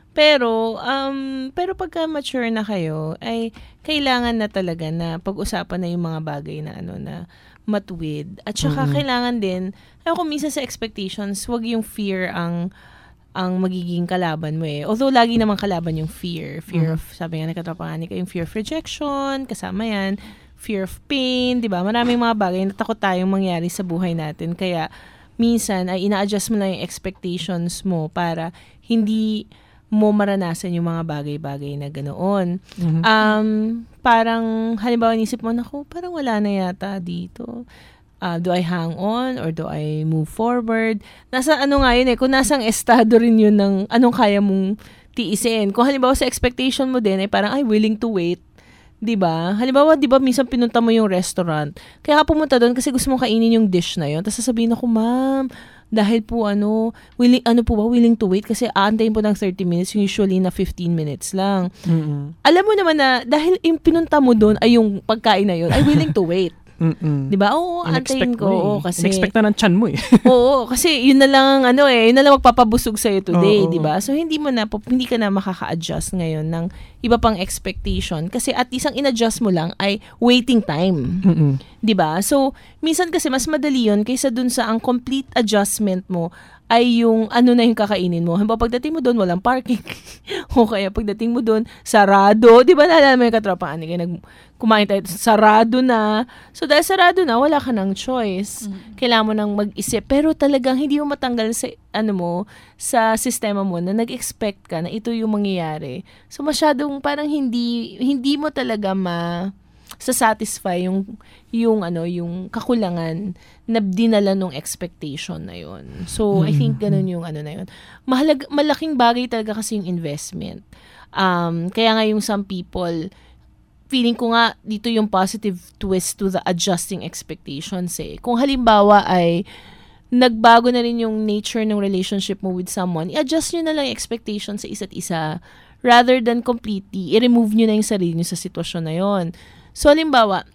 pero um pero pagka mature na kayo ay kailangan na talaga na pag-usapan na yung mga bagay na ano na matuwid. At saka Mhm. kailangan din, ayun kung minsan sa expectations, wag yung fear ang ang magiging kalaban mo eh. Although lagi naman kalaban yung fear. Fear Mhm. of, sabi nga nagkatropang Anika, yung fear of rejection, kasama yan. Fear of pain, di ba? Maraming mga bagay na takot tayong mangyari sa buhay natin. Kaya minsan ay ina-adjust mo lang yung expectations mo para hindi mo maranasan yung mga bagay-bagay na ganoon. Mhm. Um, parang, halimbawa, inisip mo, naku, parang wala na yata dito. Uh, do I hang on or do I move forward? Nasa ano nga yun eh, kung nasang estado rin yun ng anong kaya mong tiisin. Kung halimbawa sa expectation mo din ay parang, ay, willing to wait. 'Di ba? Halimbawa, 'di ba minsan pinunta mo yung restaurant. Kaya ka pumunta doon kasi gusto mong kainin yung dish na 'yon. Tapos sasabihin ako, "Ma'am, dahil po ano, willing ano po ba willing to wait kasi aantayin po ng thirty minutes, usually na fifteen minutes lang." Mm-mm. Alam mo naman na dahil yung pinunta mo doon ay yung pagkain na 'yon, ay willing to wait. Mm-mm. 'Di ba? Oo, In-expect antayin ko. mo eh. Oo, kasi In-expect na ng tiyan mo eh. Oo, kasi yun na lang ang ano eh, yun na lang magpapabusog sa'yo today, Oo. di ba? So hindi mo na hindi ka na makaka-adjust ngayon ng iba pang expectation kasi at least ang in-adjust mo lang ay waiting time. Mm-mm. 'Di ba? So minsan kasi mas madali yun kaysa dun sa ang complete adjustment mo ay yung ano na yung kakainin mo. Halimbawa, pagdating mo doon, walang parking. O kaya pagdating mo doon, sarado. Di ba naalala mo yung katropang Anika, nag kumain tayo, sarado na. So dahil sarado na, wala ka ng choice. Mm. Kailangan mo nang mag-isip. Pero talagang hindi mo matanggal sa, ano mo, sa sistema mo na nag-expect ka na ito yung mangyayari. So masyadong parang hindi, hindi mo talaga ma sa-satisfy yung yung ano yung kakulangan na dinala nung expectation na yun. So I think ganun yung ano na yun. Mahalag, malaking bagay talaga kasi yung investment. Um, kaya nga yung some people, feeling ko nga dito yung positive twist to the adjusting expectations eh. Kung halimbawa ay nagbago na rin yung nature ng relationship mo with someone, i-adjust nyo na lang yung expectations sa isa't isa rather than completely i-remove nyo na yung sarili nyo sa sitwasyon na yon. So, halimbawa,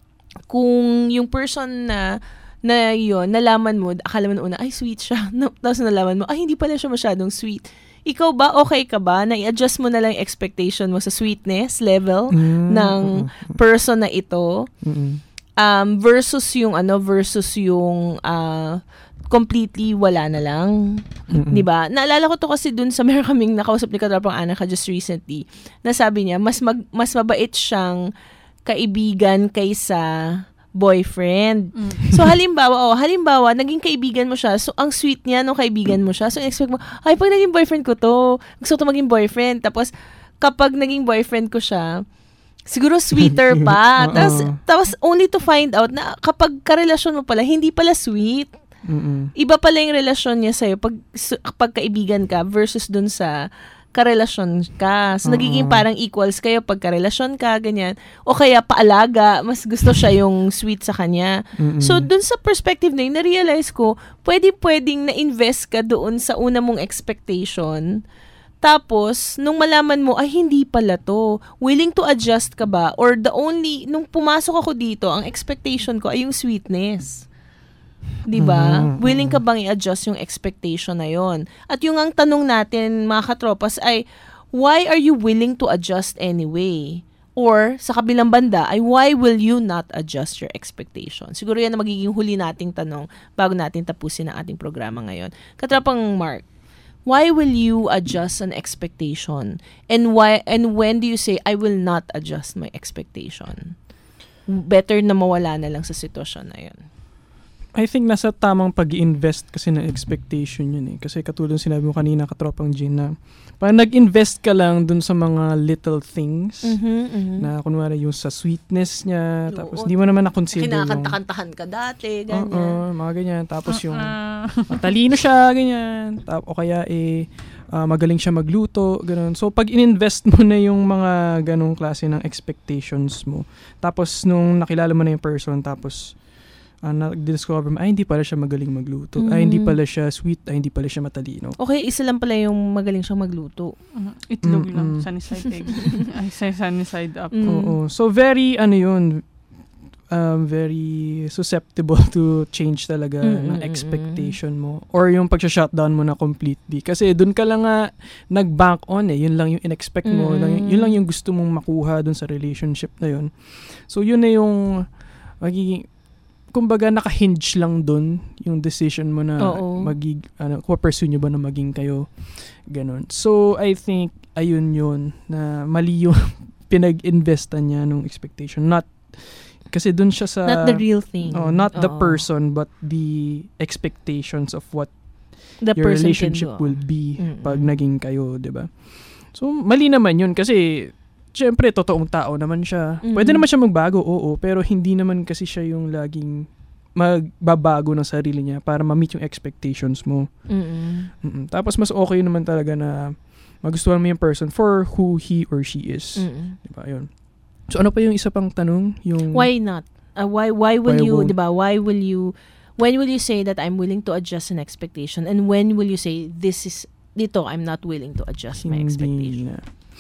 kung yung person na na yun, nalaman mo, akala mo na una, ay, sweet siya. No, tapos nalaman mo, ay, hindi pala siya masyadong sweet. ikaw ba, okay ka ba na i-adjust mo na lang yung expectation mo sa sweetness level Mm. ng person na ito Mm-mm. um, versus yung ano, versus yung uh, completely wala na lang. Mm-mm. 'Di ba? Naalala ko to kasi dun sa meron kaming nakausap ni Katropang Ana ka just recently. Na sabi niya mas mag, mas mabait siyang kaibigan kaysa boyfriend. Mm. So halimbawa, oh, halimbawa naging kaibigan mo siya. So ang sweet niya nung kaibigan mo siya. So expect mo, ay pag naging boyfriend ko to, gusto ko maging boyfriend. Tapos kapag naging boyfriend ko siya, siguro sweeter pa. Oo. tapos, tapos only to find out na kapag karelasyon mo pala, hindi pala sweet. Mm-mm. Iba pala yung relasyon niya sa'yo pag, su- pag kaibigan ka versus dun sa karelasyon ka. So, Oo. nagiging parang equals kayo pag karelasyon ka, ganyan. O kaya paalaga, mas gusto siya yung sweet sa kanya. Mm-mm. So, dun sa perspective na yun, na-realize ko, pwede-pwedeng na-invest ka doon sa una mong expectation. Tapos, nung malaman mo, ay hindi pala to. Willing to adjust ka ba? Or the only, nung pumasok ako dito, ang expectation ko ay yung sweetness. Diba? Mhm. Willing ka bang i-adjust yung expectation na yon? At yung ang tanong natin, mga katropas, ay, why are you willing to adjust anyway? Or, sa kabilang banda, ay why will you not adjust your expectation? Siguro yan na magiging huli nating tanong bago natin tapusin ang ating programa ngayon. Katropang Mark, why will you adjust an expectation? And why and when do you say, I will not adjust my expectation? Better na mawala na lang sa sitwasyon na yun. I think nasa tamang pag-i-invest kasi na expectation yun eh. Kasi katulad sinabi mo kanina, Katropang Jean, na parang nag-invest ka lang dun sa mga little things Mhm, mhm. na kunwari yung sa sweetness niya, Oo. tapos di mo naman na-consider yung... Kinakanta-kantahan ka dati, Oo, ganyan. mga ganyan. Tapos yung Uh-uh. matalino siya, ganyan. Tap, o kaya eh, ah, magaling siya magluto, ganun. So, pag in-invest mo na yung mga ganung klase ng expectations mo, tapos nung nakilala mo na yung person, tapos uh, na-discover mo, ay, hindi pala siya magaling magluto. Ay, hindi Mm. pala siya sweet. Ay, hindi pala siya matalino. Okay, isa lang pala yung magaling siyang magluto. Uh, itlog Mm-mm. lang, sunny side egg. Ay, sa- sunny side up. Mm. Oo. So, very, ano yun, um, very susceptible to change talaga Mm, ng mm, expectation mo. Or yung pag-shutdown mo na completely. Kasi dun ka lang nga nag-bank on eh. Yun lang yung in-expect mo. Mm. Lang, yun lang yung gusto mong makuha dun sa relationship na yun. So, yun na yung magiging, kumbaga naka-hinge lang dun yung decision mo na Oo. magig, ano, kung pursue nyo ba na maging kayo. Ganon. So, I think, ayun yun, na mali yung pinag-investan niya nung expectation. Not, kasi dun siya sa... Not the real thing. Oh, not the Oo. person, but the expectations of what The your person relationship can do. will be Mm-mm. pag naging kayo, di ba? So, mali naman yun kasi, syempre, totoong tao naman siya. Mm-mm. Pwede naman siya magbago, oo, pero hindi naman kasi siya yung laging magbabago ng sarili niya para ma-meet yung expectations mo. Mm-mm. Mm-mm. Tapos, mas okay naman talaga na magustuhan mo yung person for who he or she is. Mm-mm. Di ba? Yun. So, ano pa yung isa pang tanong? Yung... Why not? Uh, why why will Why you, won't? 'di ba? Why will you when will you say that I'm willing to adjust an expectation, and when will you say this is dito I'm not willing to adjust my Hindi expectation? na.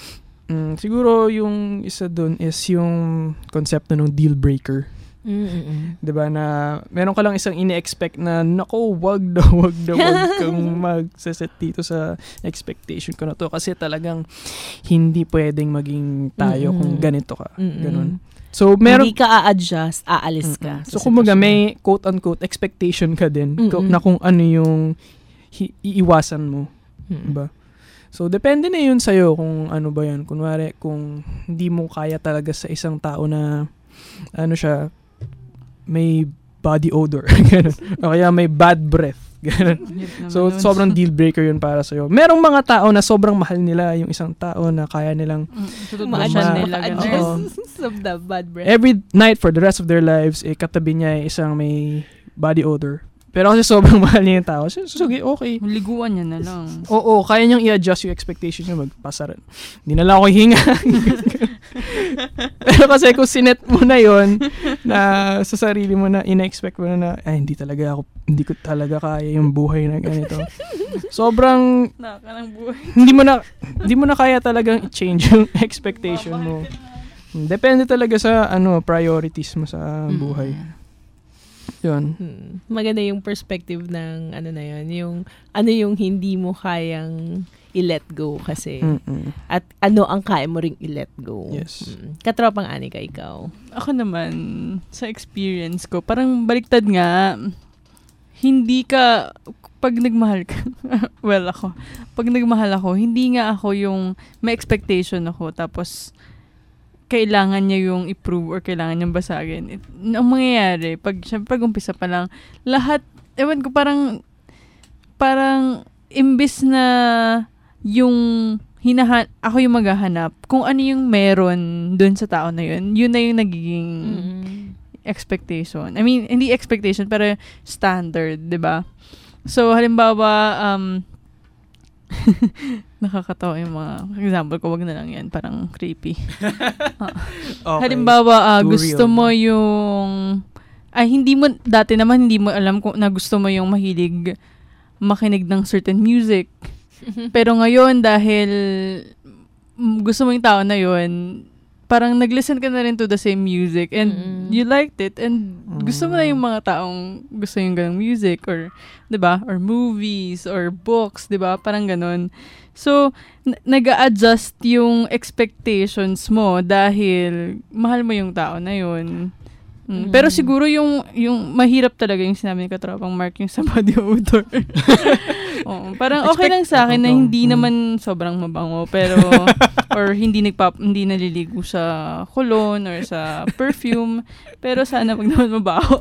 Mm, siguro yung isa dun is yung konsepto ng deal breaker. Mm-mm. 'Di ba na meron ka lang isang ini-expect na nako, wag na, wag na, wag kang magse-set dito sa expectation ko na to kasi talagang hindi pwedeng maging tayo Mm-mm. kung ganito ka. Mm-mm. Ganun. So, meron... Hindi ka a-adjust, aalis ka. So, kumbaga, may quote-unquote expectation ka din Mm-mm. ko- na kung ano yung hi- iiwasan mo. Mm-mm. Diba? So, depende na yun sa'yo kung ano ba yan. Kunwari, kung hindi mo kaya talaga sa isang tao na, ano siya, may body odor. Ganun. O kaya may bad breath. Ganun. So, naman nun. sobrang deal breaker yun para sa'yo. Merong mga tao na sobrang mahal nila yung isang tao na kaya nilang Ma-adjust nila, Ma-adjust of the bad breath. every night for the rest of their lives, eh, katabi niya ay isang may body odor. Pero kasi sobrang mahal niya yung tao. So, sige, okay. Liguan niya na lang. Oo, kaya niyang i-adjust yung expectation niya. Magpasa rin. Hindi na lang ako hinga. Pero kasi kung sinet mo na yon na sa sarili mo na ina-expect mo na na, ay, hindi talaga ako, hindi ko talaga kaya yung buhay na ganito. Sobrang, Naka ng buhay. hindi mo na, hindi mo na kaya talagang i-change yung expectation mo. Depende talaga sa, ano, priorities mo sa buhay. Yun. Hmm. Maganda yung perspective ng ano na yun, yung ano yung hindi mo kayang i-let go kasi. Mm-mm. At ano ang kaya mo ring i-let go. Yes. Mm. Katropang Anika, ikaw? Ako naman, sa experience ko, parang baliktad nga, hindi ka, pag nagmahal ka, well ako, pag nagmahal ako, hindi nga ako yung may expectation ako, tapos kailangan niya yung i-prove or kailangan niyang basagin. It, ang mangyayari, pag, syempre, pag umpisa pa lang, lahat, ewan ko, parang, parang, imbis na yung hinahan, ako yung maghahanap, kung ano yung meron dun sa tao na yun, yun na yung nagiging mm-hmm. expectation. I mean, hindi expectation, pero standard, di ba? So, halimbawa, um, nakakatawa yung mga example ko, wag na lang yan, parang creepy. uh, okay. Halimbawa, uh, gusto mo yung, ay, hindi mo, dati naman, hindi mo alam kung na gusto mo yung mahilig makinig ng certain music. Pero ngayon, dahil gusto mo yung tao na yun, parang nag-listen ka na rin to the same music and mm-hmm. you liked it and mm-hmm. gusto mo na yung mga taong gusto yung ganong music or, diba? Or movies or books, diba? Parang ganon. So, n- nag-a-adjust yung expectations mo dahil mahal mo yung tao na yun. Mm. Mm-hmm. Pero siguro yung yung mahirap talaga yung sinabi ni Katropang Mark, yung sa body odor. Oo, parang okay lang sa akin na hindi naman sobrang mabango pero or hindi nagpap hindi naliligo sa cologne or sa perfume, pero sana wag naman mabaho.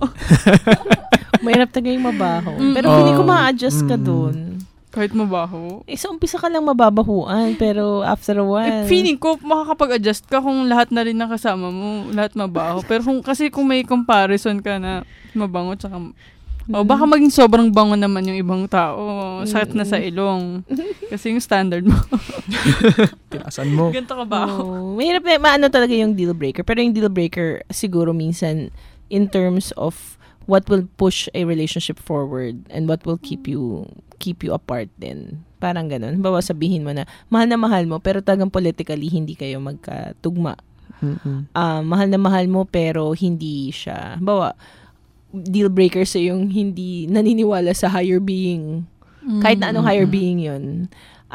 Mahirap talaga yung mabaho. Mm. Pero oh, hindi ko ma-adjust ka dun. Kahit mabaho. Eh, sa umpisa ka lang mababahuan, pero after a while... Eh, feeling ko, makakapag-adjust ka kung lahat na rin nakasama mo, lahat mabaho. Pero kung, kasi kung may comparison ka na mabango, tsaka... Mm. O, baka maging sobrang bango naman yung ibang tao. Sakit na sa ilong. Kasi yung standard mo. Tinasan mo. Ganito ka ba? Oh, mahirap na, maano talaga yung deal breaker. Pero yung deal breaker, siguro minsan, in terms of what will push a relationship forward and what will keep you keep you apart din. Parang ganun. Bawa sabihin mo na, mahal na mahal mo, pero tagang politically, hindi kayo magkatugma. Mm-hmm. Uh, mahal na mahal mo, pero hindi siya. Bawa, deal breaker sa yung hindi naniniwala sa higher being. Mm-hmm. Kahit na anong higher being yun.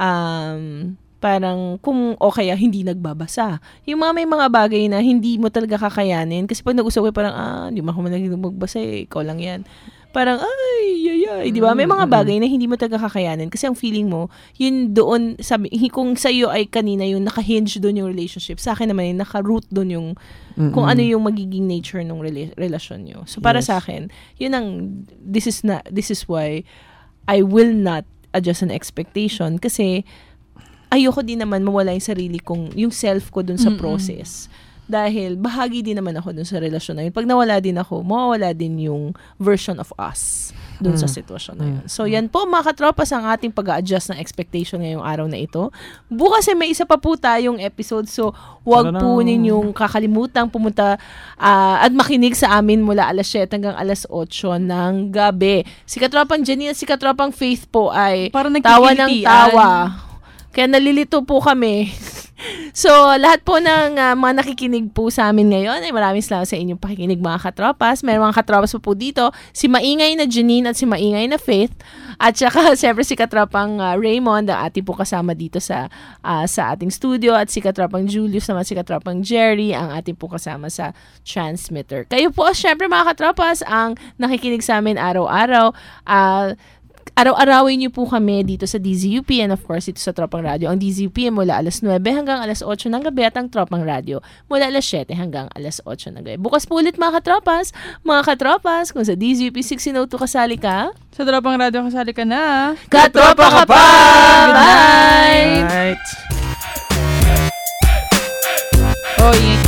Um, parang, kung o kaya hindi nagbabasa. Yung mga may mga bagay na hindi mo talaga kakayanin. Kasi pag nag-usap ko, parang, ah, hindi mo ako magbasa eh, ikaw lang yan. Parang, ay, ay, ay, di ba? May mga bagay na hindi mo talaga kakayanin kasi ang feeling mo, yun doon, sabi, kung sa'yo ay kanina yung naka-hinge doon yung relationship, sa akin naman yung naka-root doon yung, mm-mm. kung ano yung magiging nature ng rela- relasyon nyo. So, para yes. sa akin, yun ang, this is na, this is why I will not adjust an expectation kasi ayoko din naman mawala yung sarili kong, yung self ko doon sa mm-mm. process. Dahil bahagi din naman ako dun sa relasyon na yun. Pag nawala din ako, mawawala din yung version of us dun mm. sa sitwasyon na yun. So, yan po mga katropas ang ating pag-a-adjust ng expectation ngayong araw na ito. Bukas ay may isa pa po tayong episode. So, wag po ninyong kakalimutang pumunta uh, at makinig sa amin mula alas siyete hanggang alas otso ng gabi. Si Katropang Janine at si Katropang Faith po ay tawa ng tawa. Kaya nalilito po kami. So, lahat po ng uh, mga nakikinig po sa amin ngayon ay maraming salamat sa inyong pakikinig mga katropas. May mga katropas po po dito, si maingay na Janine at si maingay na Faith. At saka, siyempre si Katropang uh, Raymond, ang ating po kasama dito sa uh, sa ating studio. At si Katropang Julius, naman si Katropang Jerry, ang ating po kasama sa transmitter. Kayo po, siyempre mga katropas, ang nakikinig sa amin araw-araw. Uh, Araw-arawin niyo po kami dito sa D Z U P and of course dito sa Tropang Radio. Ang D Z U P mula alas nuwebe hanggang alas otso ng gabi at ang Tropang Radio mula alas siyete hanggang alas otso ng gabi. Bukas po ulit mga katropas. Mga katropas, kung sa D Z U P sixteen oh two kasali ka, sa Tropang Radio kasali ka na. Katropa ka pa! Bye! Right. Oh, yeah.